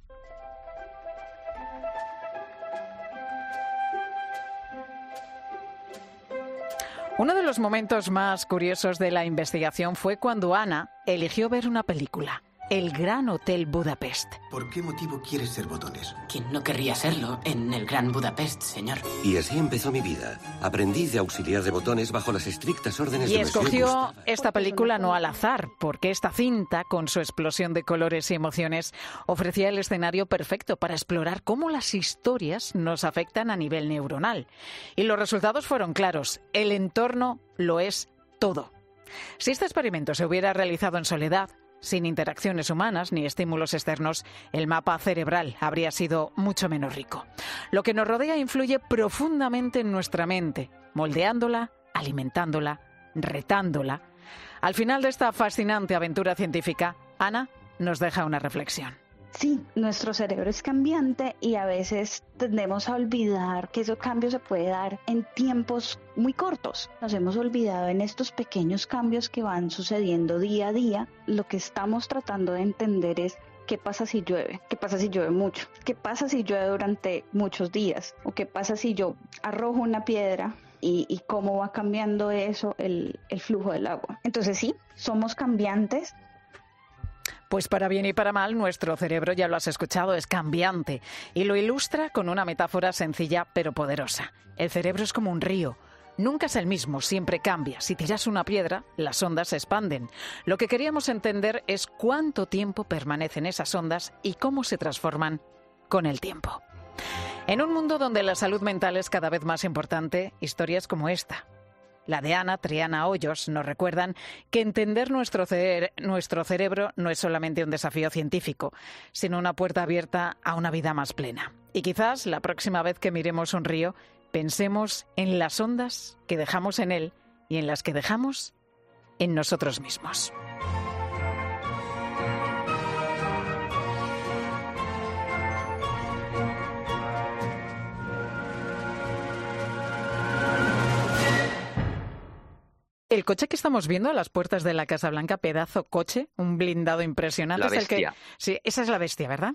Uno de los momentos más curiosos de la investigación fue cuando Ana eligió ver una película, El Gran Hotel Budapest. ¿Por qué motivo quieres ser botones? ¿Quién no querría serlo en el Gran Budapest, señor? Y así empezó mi vida. Aprendí de auxiliar de botones bajo las estrictas órdenes Y de Monsieur escogió Gustave. esta película no al azar, porque esta cinta, con su explosión de colores y emociones, ofrecía el escenario perfecto para explorar cómo las historias nos afectan a nivel neuronal. Y los resultados fueron claros. El entorno lo es todo. Si este experimento se hubiera realizado en soledad, Sin interacciones humanas ni estímulos externos, el mapa cerebral habría sido mucho menos rico. Lo que nos rodea influye profundamente en nuestra mente, moldeándola, alimentándola, retándola. Al final de esta fascinante aventura científica, Ana nos deja una reflexión. Sí, nuestro cerebro es cambiante y a veces tendemos a olvidar que esos cambios se pueden dar en tiempos muy cortos. Nos hemos olvidado en estos pequeños cambios que van sucediendo día a día. Lo que estamos tratando de entender es qué pasa si llueve, qué pasa si llueve mucho, qué pasa si llueve durante muchos días o qué pasa si yo arrojo una piedra. Y, y cómo va cambiando eso, el, el flujo del agua. Entonces sí, somos cambiantes. Pues para bien y para mal, nuestro cerebro, ya lo has escuchado, es cambiante. Y lo ilustra con una metáfora sencilla pero poderosa. El cerebro es como un río. Nunca es el mismo, siempre cambia. Si tiras una piedra, las ondas se expanden. Lo que queríamos entender es cuánto tiempo permanecen esas ondas y cómo se transforman con el tiempo. En un mundo donde la salud mental es cada vez más importante, historias como esta, la de Ana Triana Hoyos, nos recuerdan que entender nuestro, cere- nuestro cerebro no es solamente un desafío científico, sino una puerta abierta a una vida más plena. Y quizás la próxima vez que miremos un río, pensemos en las ondas que dejamos en él y en las que dejamos en nosotros mismos. El coche que estamos viendo a las puertas de la Casa Blanca, pedazo coche, un blindado impresionante. La bestia. Es el que... Sí, esa es la bestia, ¿verdad?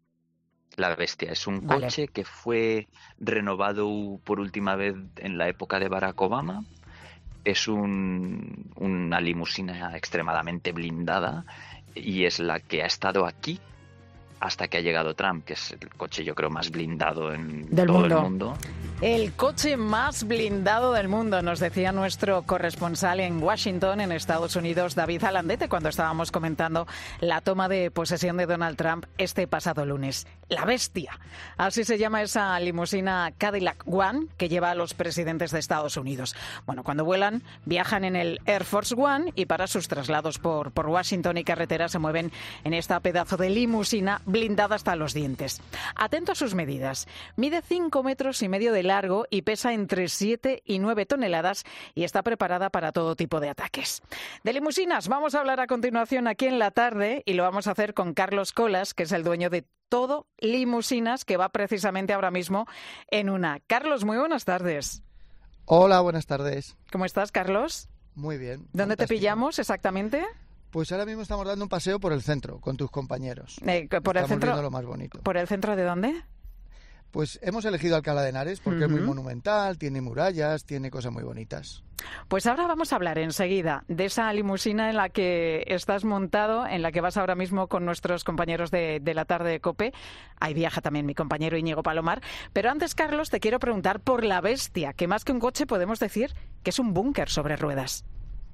La bestia. Es un Vale. coche que fue renovado por última vez en la época de Barack Obama. Es un, una limusina extremadamente blindada y es la que ha estado aquí hasta que ha llegado Trump, que es el coche yo creo más blindado en Del todo mundo. el mundo. El coche más blindado del mundo, nos decía nuestro corresponsal en Washington, en Estados Unidos, David Alandete, cuando estábamos comentando la toma de posesión de Donald Trump este pasado lunes. La bestia. Así se llama esa limusina Cadillac One que lleva a los presidentes de Estados Unidos. Bueno, cuando vuelan, viajan en el Air Force One y para sus traslados por, por Washington y carretera se mueven en esta pedazo de limusina blindada hasta los dientes. Atento a sus medidas. Mide cinco metros y medio de largo y pesa entre siete y nueve toneladas y está preparada para todo tipo de ataques. De limusinas vamos a hablar a continuación aquí en la tarde y lo vamos a hacer con Carlos Colas, que es el dueño de Todo Limusinas, que va precisamente ahora mismo en una. Carlos, muy buenas tardes. Hola, buenas tardes. ¿Cómo estás, Carlos? Muy bien. ¿Dónde fantástico. te pillamos exactamente? Pues ahora mismo estamos dando un paseo por el centro con tus compañeros. Eh, por el estamos centro. viendo lo más bonito. ¿Por el centro de dónde? Pues hemos elegido Alcalá de Henares porque es muy Ujú. monumental, tiene murallas, tiene cosas muy bonitas. Pues ahora vamos a hablar enseguida de esa limusina en la que estás montado, en la que vas ahora mismo con nuestros compañeros de, de la tarde de COPE. Ahí viaja también mi compañero Íñigo Palomar. Pero antes, Carlos, te quiero preguntar por la bestia, que más que un coche podemos decir que es un búnker sobre ruedas.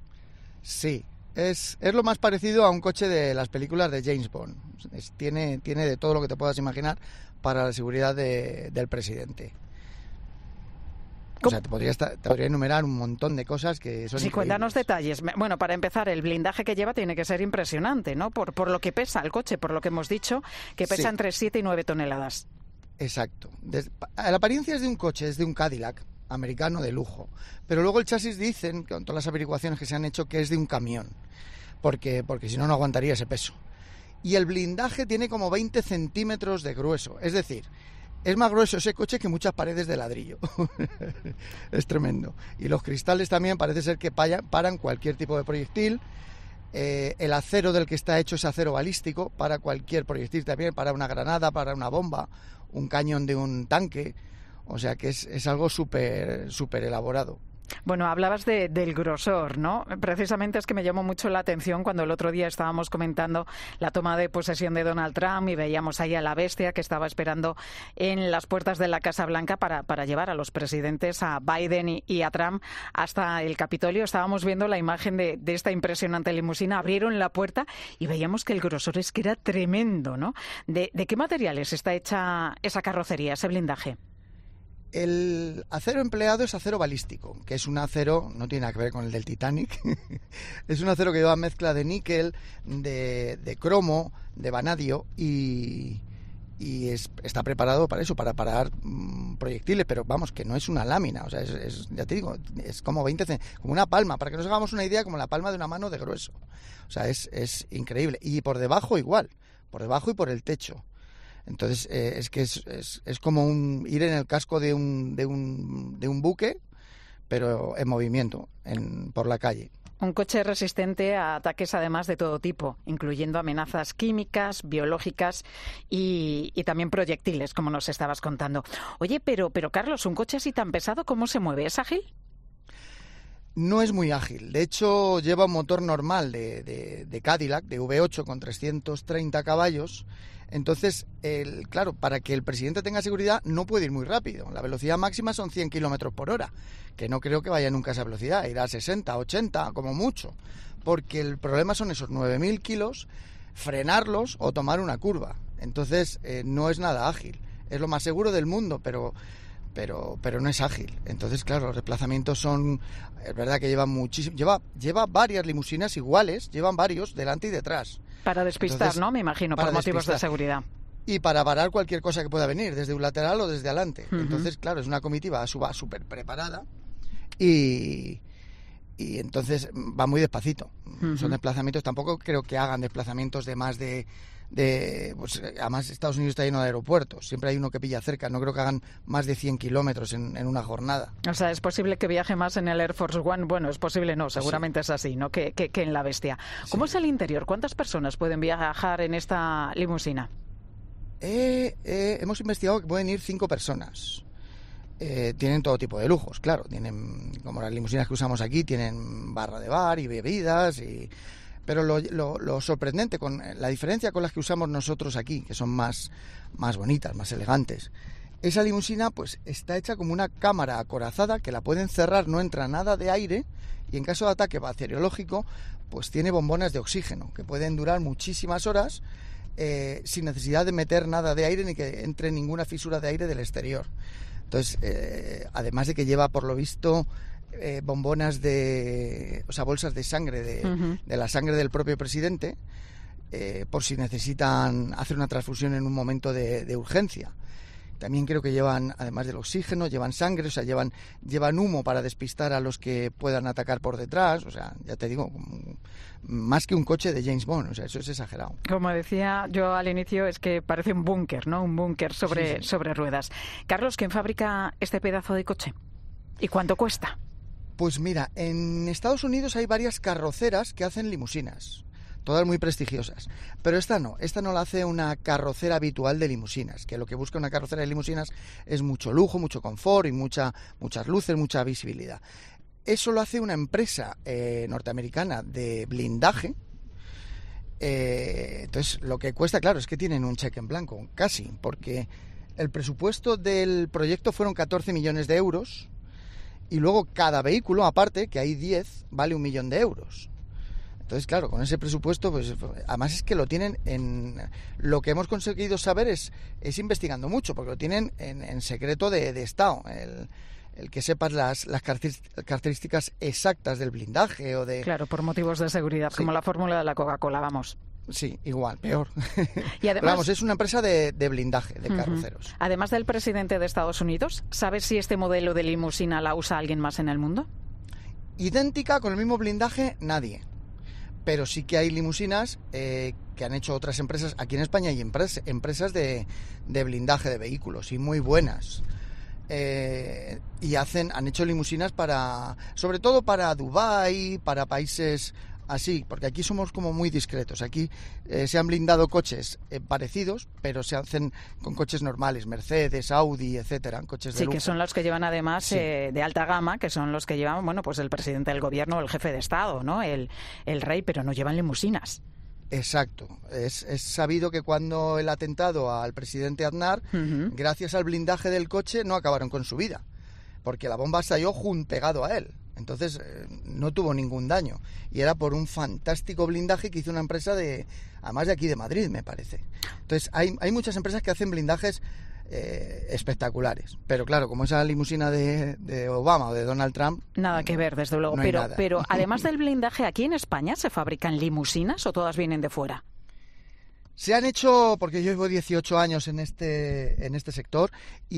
Sí, es, es lo más parecido a un coche de las películas de James Bond. Es- tiene, tiene de todo lo que te puedas imaginar para la seguridad de- del presidente. O sea, te podría, estar- te podría enumerar un montón de cosas que son Sí, increíbles. cuéntanos detalles. Me- Bueno, para empezar, el blindaje que lleva tiene que ser impresionante, ¿no? Por, por lo que pesa el coche, por lo que hemos dicho, que pesa Sí. entre siete y nueve toneladas. Exacto. Des- la apariencia es de un coche, es de un Cadillac americano de lujo. Pero luego el chasis dicen, con todas las averiguaciones que se han hecho, que es de un camión. Porque, porque si no, no aguantaría ese peso. Y el blindaje tiene como veinte centímetros de grueso. Es decir, es más grueso ese coche que muchas paredes de ladrillo. Es tremendo. Y los cristales también parece ser que paya- paran cualquier tipo de proyectil. Eh, el acero del que está hecho es acero balístico para cualquier proyectil también, para una granada, para una bomba, un cañón de un tanque. O sea que es, es algo súper súper elaborado. Bueno, hablabas de, del grosor, ¿no? Precisamente es que me llamó mucho la atención cuando el otro día estábamos comentando la toma de posesión de Donald Trump y veíamos ahí a la bestia que estaba esperando en las puertas de la Casa Blanca para, para llevar a los presidentes, a Biden y, y a Trump, hasta el Capitolio. Estábamos viendo la imagen de, de esta impresionante limusina, abrieron la puerta y veíamos que el grosor es que era tremendo, ¿no? ¿De, de qué materiales está hecha esa carrocería, ese blindaje? El acero empleado es acero balístico, que es un acero, no tiene nada que ver con el del Titanic, es un acero que lleva mezcla de níquel, de, de cromo, de vanadio y, y es, está preparado para eso, para parar mmm, proyectiles, pero vamos, que no es una lámina, o sea, es, es ya te digo, es como veinte, como una palma, para que nos hagamos una idea, como la palma de una mano de grueso, o sea, es, es increíble, y por debajo igual, por debajo y por el techo. Entonces, eh, es que es, es, es como un, ir en el casco de un, de un, de un buque, pero en movimiento, en, por la calle. Un coche resistente a ataques además de todo tipo, incluyendo amenazas químicas, biológicas y, y también proyectiles, como nos estabas contando. Oye, pero, pero Carlos, un coche así tan pesado, ¿cómo se mueve? ¿Es ágil? No es muy ágil. De hecho, lleva un motor normal de, de, de Cadillac, de V ocho, con trescientos treinta caballos. Entonces, el, claro, para que el presidente tenga seguridad no puede ir muy rápido. La velocidad máxima son cien kilómetros por hora, que no creo que vaya nunca a esa velocidad. Irá a sesenta, ochenta, como mucho. Porque el problema son esos nueve mil kilos, frenarlos o tomar una curva. Entonces, eh, no es nada ágil. Es lo más seguro del mundo, pero... Pero, pero no es ágil. Entonces, claro, los desplazamientos son... Es verdad que lleva muchísimo... Lleva, lleva varias limusinas iguales, llevan varios delante y detrás. Para despistar, Entonces, ¿no? Me imagino, por motivos despistar. de seguridad. Y para parar cualquier cosa que pueda venir, desde un lateral o desde adelante. Uh-huh. Entonces, claro, es una comitiva súper preparada y... Y entonces va muy despacito. Uh-huh. Son desplazamientos... Tampoco creo que hagan desplazamientos de más de... de pues además Estados Unidos está lleno de aeropuertos, siempre hay uno que pilla cerca, no creo que hagan más de cien kilómetros en, en una jornada. O sea, es posible que viaje más en el Air Force One, bueno, es posible no, seguramente sí. es así, ¿no? Que, que, que en la Bestia. ¿Cómo sí. es el interior? ¿Cuántas personas pueden viajar en esta limusina? Eh, eh, hemos investigado que pueden ir cinco personas. Eh, tienen todo tipo de lujos, claro, tienen, como las limusinas que usamos aquí, tienen barra de bar y bebidas y... Pero lo, lo, lo sorprendente, con la diferencia con las que usamos nosotros aquí, que son más, más bonitas, más elegantes, esa limusina pues está hecha como una cámara acorazada que la pueden cerrar, no entra nada de aire y en caso de ataque bacteriológico pues tiene bombonas de oxígeno que pueden durar muchísimas horas eh, sin necesidad de meter nada de aire ni que entre ninguna fisura de aire del exterior. Entonces, eh, además de que lleva por lo visto... Eh, bombonas de, o sea, bolsas de sangre de, uh-huh. de la sangre del propio presidente eh, por si necesitan hacer una transfusión en un momento de, de urgencia. También creo que llevan, además del oxígeno, llevan sangre, o sea, llevan, llevan humo para despistar a los que puedan atacar por detrás, o sea, ya te digo, más que un coche de James Bond, o sea, eso es exagerado. Como decía yo al inicio, es que parece un búnker, ¿no? Un búnker sobre, sí, sí. sobre ruedas. Carlos, ¿quién fabrica este pedazo de coche? ¿Y cuánto cuesta? Pues mira, en Estados Unidos hay varias carroceras que hacen limusinas, todas muy prestigiosas, pero esta no, esta no la hace una carrocera habitual de limusinas, que lo que busca una carrocera de limusinas es mucho lujo, mucho confort y mucha, muchas luces, mucha visibilidad. Eso lo hace una empresa eh, norteamericana de blindaje. Eh, entonces, lo que cuesta, claro, es que tienen un cheque en blanco, casi, porque el presupuesto del proyecto fueron catorce millones de euros. Y luego cada vehículo, aparte, que hay diez, vale un millón de euros. Entonces, claro, con ese presupuesto, pues además es que lo tienen en... Lo que hemos conseguido saber es, es investigando mucho, porque lo tienen en, en secreto de, de Estado. El, el que sepas las, las características exactas del blindaje o de... Claro, por motivos de seguridad, sí. Como la fórmula de la Coca-Cola, vamos. Sí, igual, peor. Y además, Pero vamos, es una empresa de, de blindaje, de carroceros. Uh-huh. Además del presidente de Estados Unidos, ¿sabes si este modelo de limusina la usa alguien más en el mundo? Idéntica, con el mismo blindaje, nadie. Pero sí que hay limusinas eh, que han hecho otras empresas. Aquí en España hay empres- empresas de, de blindaje de vehículos, y muy buenas. Eh, y hacen, han hecho limusinas para, sobre todo para Dubái, para países... Así, porque aquí somos como muy discretos. Aquí eh, se han blindado coches eh, parecidos, pero se hacen con coches normales, Mercedes, Audi, etcétera, coches de sí, lujo. Que son los que llevan además sí. eh, de alta gama, que son los que llevan, bueno, pues el presidente del gobierno, el jefe de Estado, ¿no? El, el rey, pero no llevan limusinas. Exacto. Es, es sabido que cuando el atentado al presidente Aznar, uh-huh. gracias al blindaje del coche, no acabaron con su vida, porque la bomba estalló junto pegado a él. Entonces eh, no tuvo ningún daño y era por un fantástico blindaje que hizo una empresa de, además de aquí de Madrid, me parece. Entonces hay, hay muchas empresas que hacen blindajes eh, espectaculares. Pero claro, como esa limusina de, de Obama o de Donald Trump... Nada que ver, desde luego. No hay pero, nada. pero además del blindaje, ¿aquí en España se fabrican limusinas o todas vienen de fuera? Se han hecho, porque yo llevo dieciocho años en este, en este sector,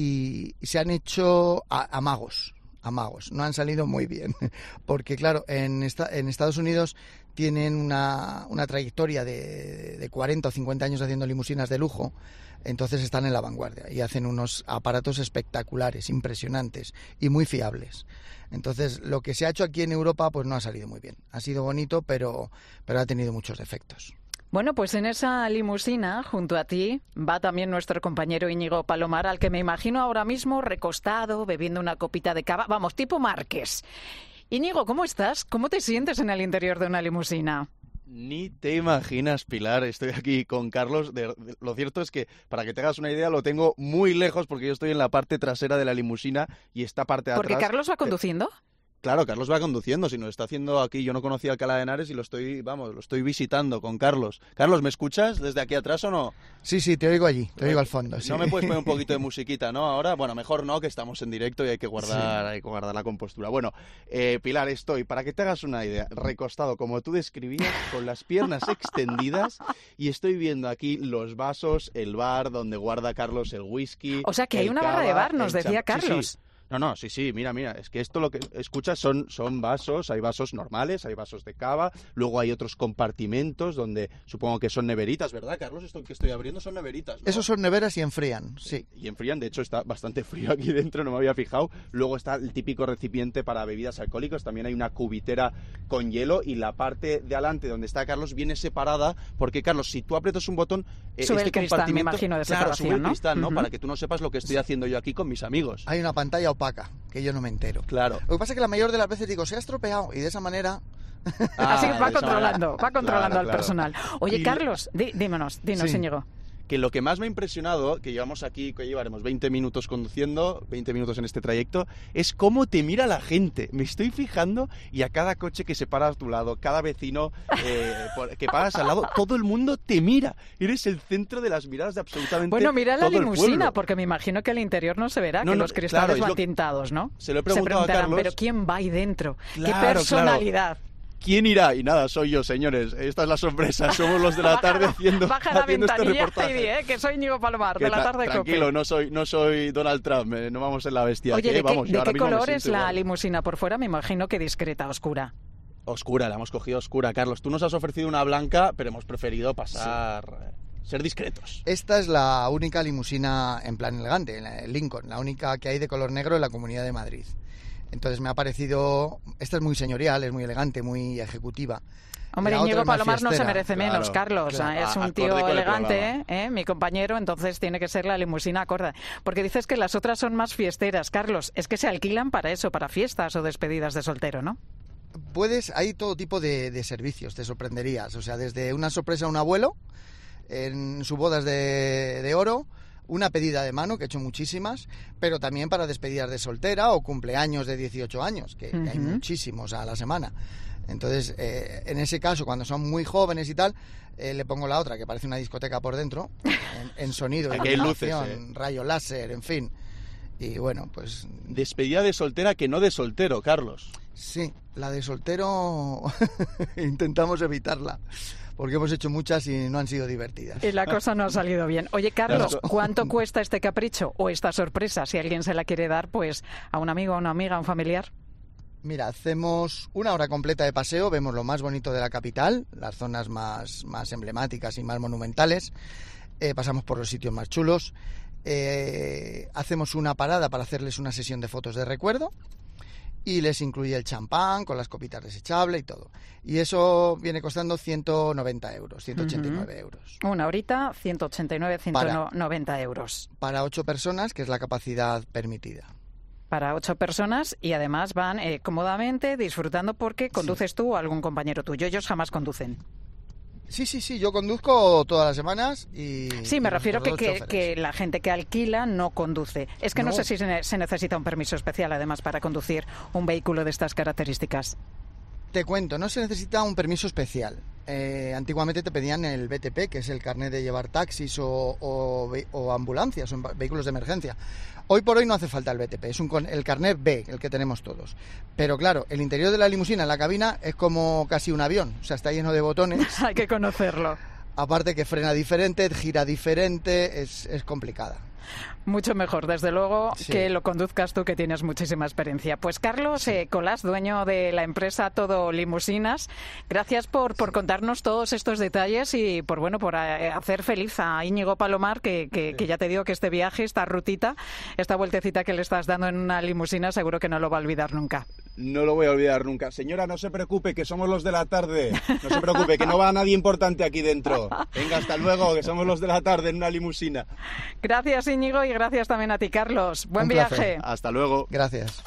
y se han hecho a- amagos, amagos. No han salido muy bien, porque claro, en, esta, en Estados Unidos tienen una, una trayectoria de, de cuarenta o cincuenta años haciendo limusinas de lujo, entonces están en la vanguardia y hacen unos aparatos espectaculares, impresionantes y muy fiables. Entonces, lo que se ha hecho aquí en Europa pues no ha salido muy bien. Ha sido bonito, pero, pero ha tenido muchos defectos. Bueno, pues en esa limusina, junto a ti, va también nuestro compañero Íñigo Palomar, al que me imagino ahora mismo recostado, bebiendo una copita de cava, vamos, tipo Márquez. Íñigo, ¿cómo estás? ¿Cómo te sientes en el interior de una limusina? Ni te imaginas, Pilar, estoy aquí con Carlos. De, de, lo cierto es que, para que te hagas una idea, lo tengo muy lejos porque yo estoy en la parte trasera de la limusina y esta parte de ¿Porque atrás... Carlos va conduciendo? Claro, Carlos va conduciendo, si nos está haciendo aquí, yo no conocía Alcalá de Henares y lo estoy, vamos, lo estoy visitando con Carlos. Carlos, ¿me escuchas desde aquí atrás o no? Sí, sí, te oigo allí, te oigo al fondo. Sí. No me puedes poner un poquito de musiquita, ¿no? Ahora, bueno, mejor no, que estamos en directo y hay que guardar, Sí. hay que guardar la compostura. Bueno, eh, Pilar, estoy, para que te hagas una idea, recostado, como tú describías, con las piernas extendidas y estoy viendo aquí los vasos, el bar donde guarda Carlos el whisky. O sea, que hay el una barra cava, de bar, nos el decía champ- sí, Carlos. sí. No, no, sí, sí, mira, mira, es que esto lo que escuchas son, son vasos, hay vasos normales, hay vasos de cava, luego hay otros compartimentos donde supongo que son neveritas, ¿verdad, Carlos? Esto que estoy abriendo son neveritas, ¿no? Esos son neveras y enfrían, sí. Y enfrían, de hecho está bastante frío aquí dentro, no me había fijado. Luego está el típico recipiente para bebidas alcohólicas, también hay una cubitera con hielo y la parte de adelante donde está Carlos viene separada, porque Carlos, si tú aprietas un botón, eh, Sube este el cristal, me compartimento, imagino, de claro, separación, sube el ¿no? cristal, ¿no? Ujú. Para que tú no sepas lo que estoy haciendo yo aquí con mis amigos. Hay una pantalla opaca, que yo no me entero. Claro. Lo que pasa es que la mayor de las veces digo, se ha estropeado, y de esa manera... Ah, Así de va esa controlando, manera. va controlando Claro, al claro. personal. Oye, Y- Carlos, di- dímonos, dinos, Sí. Íñigo. Que lo que más me ha impresionado, que llevamos aquí, que llevaremos veinte minutos conduciendo, veinte minutos en este trayecto, es cómo te mira la gente. Me estoy fijando y a cada coche que se para a tu lado, cada vecino eh, por- que paras al lado, todo el mundo te mira. Eres el centro de las miradas de absolutamente Bueno, mira la todo el limusina, pueblo. porque me imagino que el interior no se verá, No, que no, los cristales claro, es van lo que- tintados, ¿no? Se lo he Se preguntado a preguntarán, Carlos. pero ¿quién va ahí dentro? Claro, ¿Qué claro. personalidad? ¿Quién irá? Y nada, soy yo, señores. Esta es la sorpresa. Somos los de la tarde haciendo, Baja la haciendo este ventanilla reportaje. y di, ¿eh? que soy Íñigo Palomar, Que de la tra- tarde Tranquilo, Cope. no soy, no soy Donald Trump, eh, no vamos en la bestia. Oye, que, ¿de qué, vamos, yo de ahora qué mismo me color es siento la igual. limusina por fuera? Me imagino que discreta, oscura. Oscura, la hemos cogido oscura, Carlos. Tú nos has ofrecido una blanca, pero hemos preferido pasar... ser discretos. Esta es la única limusina en plan elegante, la Lincoln, la única que hay de color negro en la Comunidad de Madrid. Entonces me ha parecido... Esta es muy señorial, es muy elegante, muy ejecutiva. Hombre, La otra Íñigo es más Palomar no se fiestera. merece menos, Claro, Carlos. claro. Es un Acorde tío con el elegante, programa. ¿eh? Mi compañero, entonces tiene que ser la limusina acorde. Porque dices que las otras son más fiesteras, Carlos. Es que se alquilan para eso, para fiestas o despedidas de soltero, ¿no? Puedes, hay todo tipo de, de servicios, te sorprenderías. O sea, desde una sorpresa a un abuelo en sus bodas de, de oro, una pedida de mano, que he hecho muchísimas, pero también para despedidas de soltera o cumpleaños de dieciocho años, que, que hay Ujú. muchísimos a la semana. Entonces, eh, en ese caso, cuando son muy jóvenes y tal, eh, le pongo la otra, que parece una discoteca por dentro, en, en sonido, Aquí hay luces, iluminación, eh. rayo láser, en fin. Y bueno, pues... Despedida de soltera que no de soltero, Carlos. Sí, la de soltero intentamos evitarla, porque hemos hecho muchas y no han sido divertidas. Y la cosa no ha salido bien. Oye, Carlos, ¿cuánto cuesta este capricho o esta sorpresa? Si alguien se la quiere dar, pues a un amigo, a una amiga, a un familiar. Mira, hacemos una hora completa de paseo, vemos lo más bonito de la capital, las zonas más, más emblemáticas y más monumentales, eh, pasamos por los sitios más chulos, eh, hacemos una parada para hacerles una sesión de fotos de recuerdo y les incluye el champán con las copitas desechables y todo. Y eso viene costando ciento noventa euros, ciento ochenta y nueve Ujú. euros. Una horita, ciento ochenta y nueve, ciento noventa euros. Para ocho personas, que es la capacidad permitida. Para ocho personas y además van eh, cómodamente disfrutando porque conduces tú o algún compañero tuyo. Ellos jamás conducen. Sí, sí, sí, yo conduzco todas las semanas y... Sí, me y refiero que, nosotros que, los choferes. que la gente que alquila no conduce. Es que no, No. sé si se, ne- se necesita un permiso especial además para conducir un vehículo de estas características. Te cuento, no se necesita un permiso especial. eh, antiguamente te pedían el B T P, que es el carnet de llevar taxis o, o, o ambulancias, o vehículos de emergencia. Hoy por hoy no hace falta el B T P, es un, el carnet B, el que tenemos todos. Pero claro, el interior de la limusina, la cabina, es como casi un avión, o sea, está lleno de botones. Hay que conocerlo. Aparte que frena diferente, gira diferente, es, es complicada. Mucho mejor, desde luego, sí. que lo conduzcas tú, que tienes muchísima experiencia. Pues Carlos sí. eh, Colás, dueño de la empresa Todo Limusinas, gracias por, por contarnos todos estos detalles y por bueno por eh, hacer feliz a Íñigo Palomar, que, que, que ya te digo que este viaje, esta rutita, esta vueltecita que le estás dando en una limusina, seguro que no lo va a olvidar nunca. No lo voy a olvidar nunca. Señora, no se preocupe, que somos los de la tarde. No se preocupe, que no va nadie importante aquí dentro. Venga, hasta luego, que somos los de la tarde en una limusina. Gracias, Íñigo, y gracias también a ti, Carlos. Buen Un viaje. placer. Hasta luego. Gracias.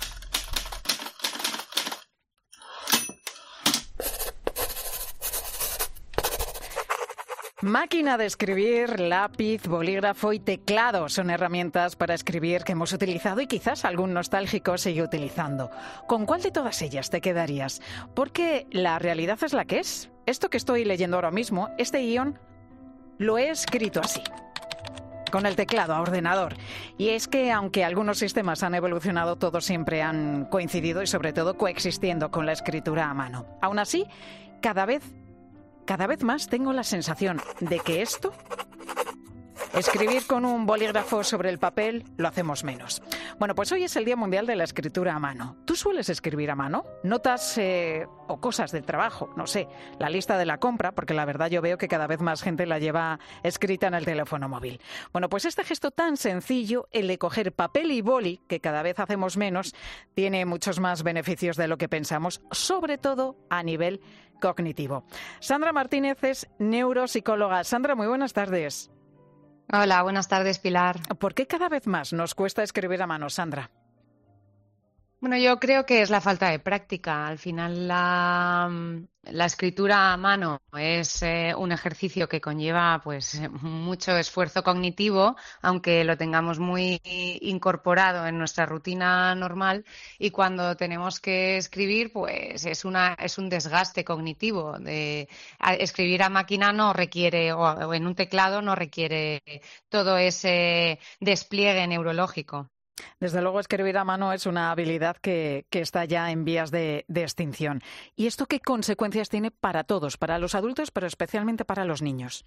Máquina de escribir, lápiz, bolígrafo y teclado son herramientas para escribir que hemos utilizado y quizás algún nostálgico sigue utilizando. ¿Con cuál de todas ellas te quedarías? Porque la realidad es la que es. Esto que estoy leyendo ahora mismo, este guión, lo he escrito así, con el teclado a ordenador. Y es que aunque algunos sistemas han evolucionado, todos siempre han coincidido y sobre todo coexistiendo con la escritura a mano. Aún así, cada vez Cada vez más tengo la sensación de que esto, escribir con un bolígrafo sobre el papel, lo hacemos menos. Bueno, pues hoy es el Día Mundial de la Escritura a Mano. ¿Tú sueles escribir a mano? ¿Notas eh, o cosas del trabajo? No sé, la lista de la compra, porque la verdad yo veo que cada vez más gente la lleva escrita en el teléfono móvil. Bueno, pues este gesto tan sencillo, el de coger papel y boli, que cada vez hacemos menos, tiene muchos más beneficios de lo que pensamos, sobre todo a nivel cognitivo. Sandra Martínez es neuropsicóloga. Sandra, muy buenas tardes. Hola, buenas tardes, Pilar. ¿Por qué cada vez más nos cuesta escribir a mano, Sandra? Bueno, yo creo que es la falta de práctica. Al final, la, la escritura a mano es eh, un ejercicio que conlleva pues mucho esfuerzo cognitivo, aunque lo tengamos muy incorporado en nuestra rutina normal. Y cuando tenemos que escribir, pues es una es un desgaste cognitivo. De, a, escribir a máquina no requiere, o, o en un teclado no requiere todo ese despliegue neurológico. Desde luego, escribir a mano es una habilidad que, que está ya en vías de, de extinción. ¿Y esto qué consecuencias tiene para todos, para los adultos, pero especialmente para los niños?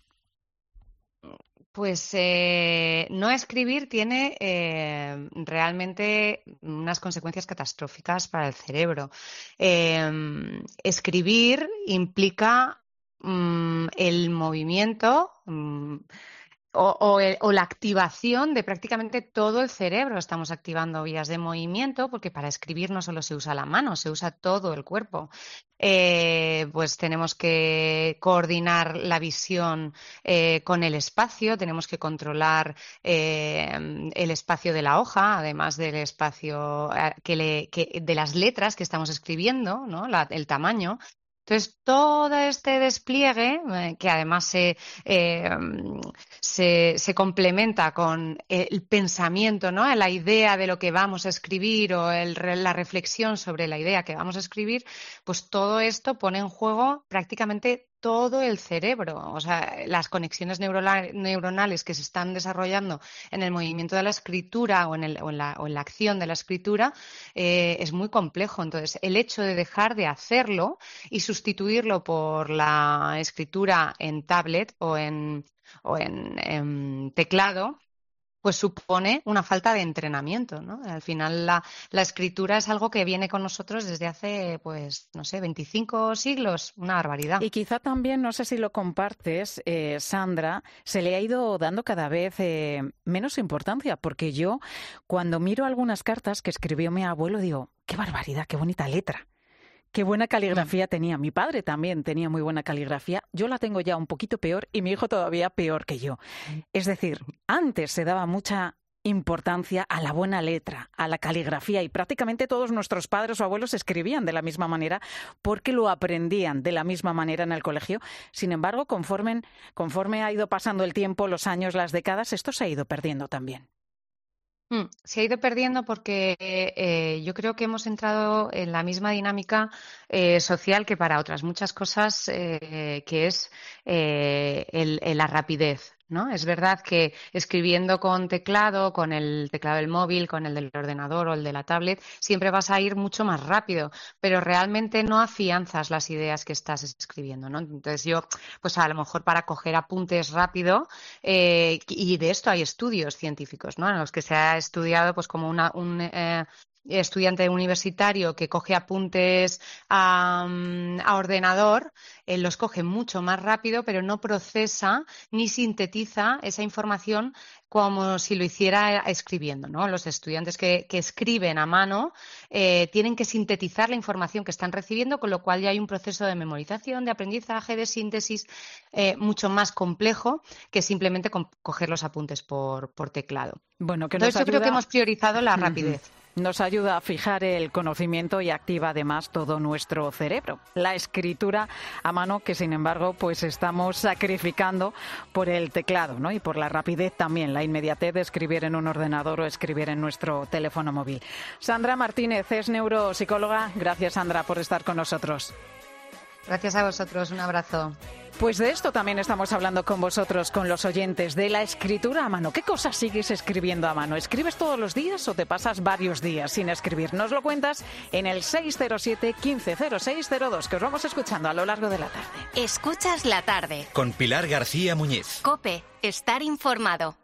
Pues eh, no escribir tiene eh, realmente unas consecuencias catastróficas para el cerebro. Eh, escribir implica mm, el movimiento mm, O, o, el, o la activación de prácticamente todo el cerebro. Estamos activando vías de movimiento porque para escribir no solo se usa la mano, se usa todo el cuerpo. Eh, pues tenemos que coordinar la visión eh, con el espacio, tenemos que controlar eh, el espacio de la hoja, además del espacio que le, que, de las letras que estamos escribiendo, ¿no? La, el tamaño. Entonces, todo este despliegue, eh, que además se, eh, se, se complementa con el pensamiento, ¿no? La idea de lo que vamos a escribir o el, la reflexión sobre la idea que vamos a escribir, pues todo esto pone en juego prácticamente todo el cerebro. O sea, las conexiones neuronales que se están desarrollando en el movimiento de la escritura o en, el, o en, la, o en la acción de la escritura eh, es muy complejo. Entonces, el hecho de dejar de hacerlo y sustituirlo por la escritura en tablet o en, o en, en teclado, pues supone una falta de entrenamiento, ¿no? Al final la, la escritura es algo que viene con nosotros desde hace, pues, no sé, veinticinco siglos, una barbaridad. Y quizá también, no sé si lo compartes, eh, Sandra, se le ha ido dando cada vez eh, menos importancia, porque yo cuando miro algunas cartas que escribió mi abuelo digo, qué barbaridad, qué bonita letra. Qué buena caligrafía tenía. Mi padre también tenía muy buena caligrafía. Yo la tengo ya un poquito peor y mi hijo todavía peor que yo. Es decir, antes se daba mucha importancia a la buena letra, a la caligrafía, y prácticamente todos nuestros padres o abuelos escribían de la misma manera porque lo aprendían de la misma manera en el colegio. Sin embargo, conforme, conforme ha ido pasando el tiempo, los años, las décadas, esto se ha ido perdiendo también. Mm, se ha ido perdiendo porque eh, yo creo que hemos entrado en la misma dinámica eh, social que para otras muchas cosas, eh, que es eh, el, el, la rapidez, ¿no? Es verdad que escribiendo con teclado, con el teclado del móvil, con el del ordenador o el de la tablet, siempre vas a ir mucho más rápido, pero realmente no afianzas las ideas que estás escribiendo, ¿no? Entonces yo, pues a lo mejor para coger apuntes rápido, eh, y de esto hay estudios científicos, ¿no? En los que se ha estudiado pues como una, un eh, estudiante universitario que coge apuntes a, a ordenador, eh, los coge mucho más rápido, pero no procesa ni sintetiza esa información como si lo hiciera escribiendo, ¿no? Los estudiantes que, que escriben a mano eh, tienen que sintetizar la información que están recibiendo, con lo cual ya hay un proceso de memorización, de aprendizaje, de síntesis eh, mucho más complejo que simplemente con coger los apuntes por, por teclado. Bueno, que Entonces nos yo ayuda... creo que hemos priorizado la rapidez. Nos ayuda a fijar el conocimiento y activa además todo nuestro cerebro. La escritura a mano que, sin embargo, pues estamos sacrificando por el teclado, ¿no? Y por la rapidez también, la inmediatez de escribir en un ordenador o escribir en nuestro teléfono móvil. Sandra Martínez es neuropsicóloga. Gracias, Sandra, por estar con nosotros. Gracias a vosotros. Un abrazo. Pues de esto también estamos hablando con vosotros, con los oyentes, de la escritura a mano. ¿Qué cosas sigues escribiendo a mano? ¿Escribes todos los días o te pasas varios días sin escribir? Nos lo cuentas en el seis cero siete, quince cero seis cero dos, que os vamos escuchando a lo largo de la tarde. Escuchas la tarde. Con Pilar García Muñiz. COPE, estar informado.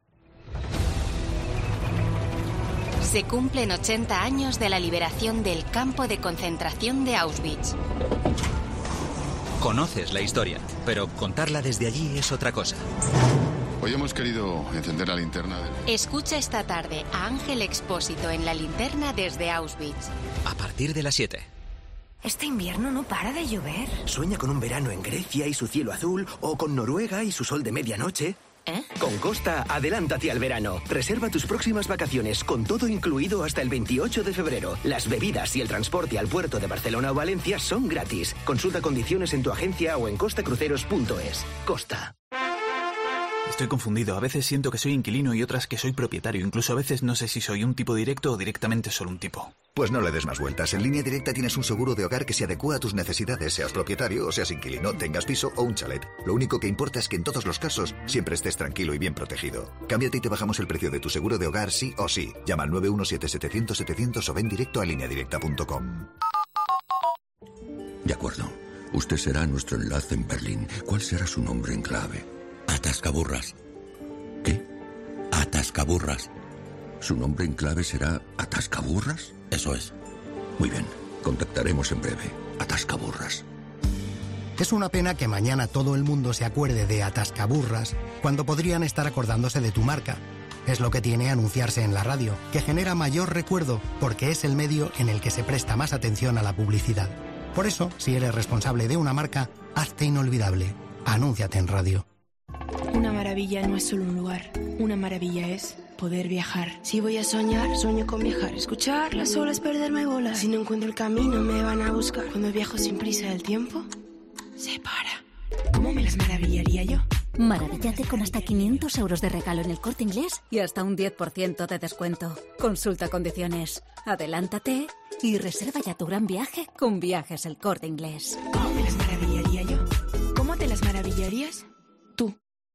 Se cumplen ochenta años de la liberación del campo de concentración de Auschwitz. Conoces la historia, pero contarla desde allí es otra cosa. Hoy hemos querido encender la linterna del... Escucha esta tarde a Ángel Expósito en La Linterna desde Auschwitz. A partir de las siete. Este invierno no para de llover. Sueña con un verano en Grecia y su cielo azul, o con Noruega y su sol de medianoche. ¿Eh? Con Costa, adelántate al verano. Reserva tus próximas vacaciones con todo incluido hasta el veintiocho de febrero. Las bebidas y el transporte al puerto de Barcelona o Valencia son gratis. Consulta condiciones en tu agencia o en costa cruceros punto es. Costa. Estoy confundido. A veces siento que soy inquilino y otras que soy propietario. Incluso a veces no sé si soy un tipo directo o directamente solo un tipo. Pues no le des más vueltas. En Línea Directa tienes un seguro de hogar que se adecúa a tus necesidades, seas propietario o seas inquilino, tengas piso o un chalet. Lo único que importa es que en todos los casos siempre estés tranquilo y bien protegido. Cámbiate y te bajamos el precio de tu seguro de hogar sí o sí. Llama al nueve uno siete, setecientos, setecientos o ven directo a línea directa punto com. De acuerdo. Usted será nuestro enlace en Berlín. ¿Cuál será su nombre en clave? Atascaburras. ¿Qué? Atascaburras. ¿Su nombre en clave será Atascaburras? Eso es. Muy bien. Contactaremos en breve. Atascaburras. Es una pena que mañana todo el mundo se acuerde de Atascaburras cuando podrían estar acordándose de tu marca. Es lo que tiene anunciarse en la radio, que genera mayor recuerdo porque es el medio en el que se presta más atención a la publicidad. Por eso, si eres responsable de una marca, hazte inolvidable. Anúnciate en radio. Una maravilla no es solo un lugar. Una maravilla es poder viajar. Si voy a soñar, sueño con viajar. Escuchar las olas, perderme y volar. Si no encuentro el camino, me van a buscar. Cuando viajo sin prisa, el tiempo se para. ¿Cómo me las maravillaría yo? Maravíllate con hasta quinientos euros de regalo en El Corte Inglés y hasta un diez por ciento de descuento. Consulta condiciones. Adelántate y reserva ya tu gran viaje con Viajes El Corte Inglés. ¿Cómo me las maravillaría yo? ¿Cómo te las maravillarías? Tú.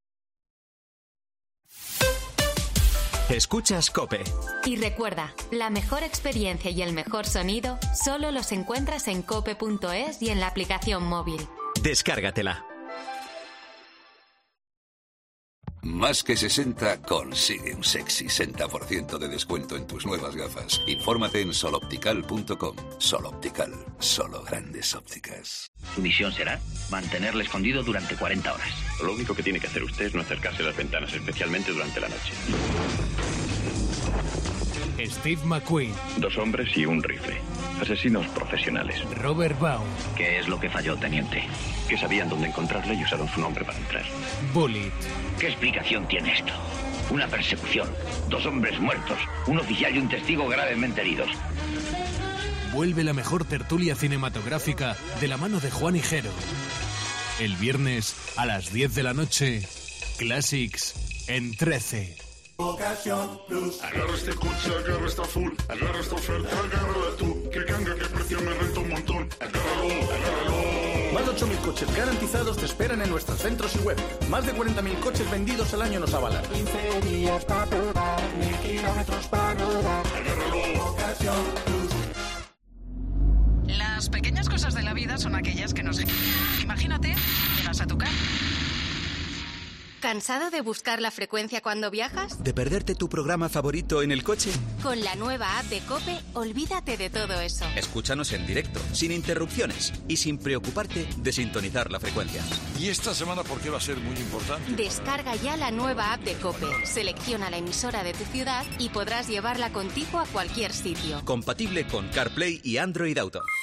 Escuchas COPE. Y recuerda, la mejor experiencia y el mejor sonido solo los encuentras en cope punto es y en la aplicación móvil. Descárgatela. Más que sesenta consigue un sexy sesenta por ciento de descuento en tus nuevas gafas. Infórmate en sol optical punto com. Sol Optical, solo grandes ópticas. Su misión será mantenerle escondido durante cuarenta horas. Lo único que tiene que hacer usted es no acercarse a las ventanas, especialmente durante la noche. Steve McQueen. Dos hombres y un rifle. Asesinos profesionales. Robert Baum. ¿Qué es lo que falló, teniente? Que sabían dónde encontrarle y usaron su nombre para entrar. Bullet. ¿Qué explicación tiene esto? Una persecución, dos hombres muertos, un oficial y un testigo gravemente heridos. Vuelve la mejor tertulia cinematográfica de la mano de Juan Higuero. El viernes a las diez de la noche, Classics en trece. Ocasión Plus. Agarra este coche, agarra esta full, agarra esta oferta, agárrala tú. Que ganga, que precio, me renta un montón. Agárralo, agárralo. Más de ocho mil coches garantizados te esperan en nuestros centros y web. Más de cuarenta mil coches vendidos al año nos avalan. quince días para probar, mil kilómetros para rodar. Agárralo, Ocasión Plus. Las pequeñas cosas de la vida son aquellas que nos... Imagínate, llegas a tu casa. ¿Cansado de buscar la frecuencia cuando viajas? ¿De perderte tu programa favorito en el coche? Con la nueva app de COPE, olvídate de todo eso. Escúchanos en directo, sin interrupciones y sin preocuparte de sintonizar la frecuencia. ¿Y esta semana por qué va a ser muy importante? Descarga ya la nueva app de COPE, selecciona la emisora de tu ciudad y podrás llevarla contigo a cualquier sitio. Compatible con CarPlay y Android Auto.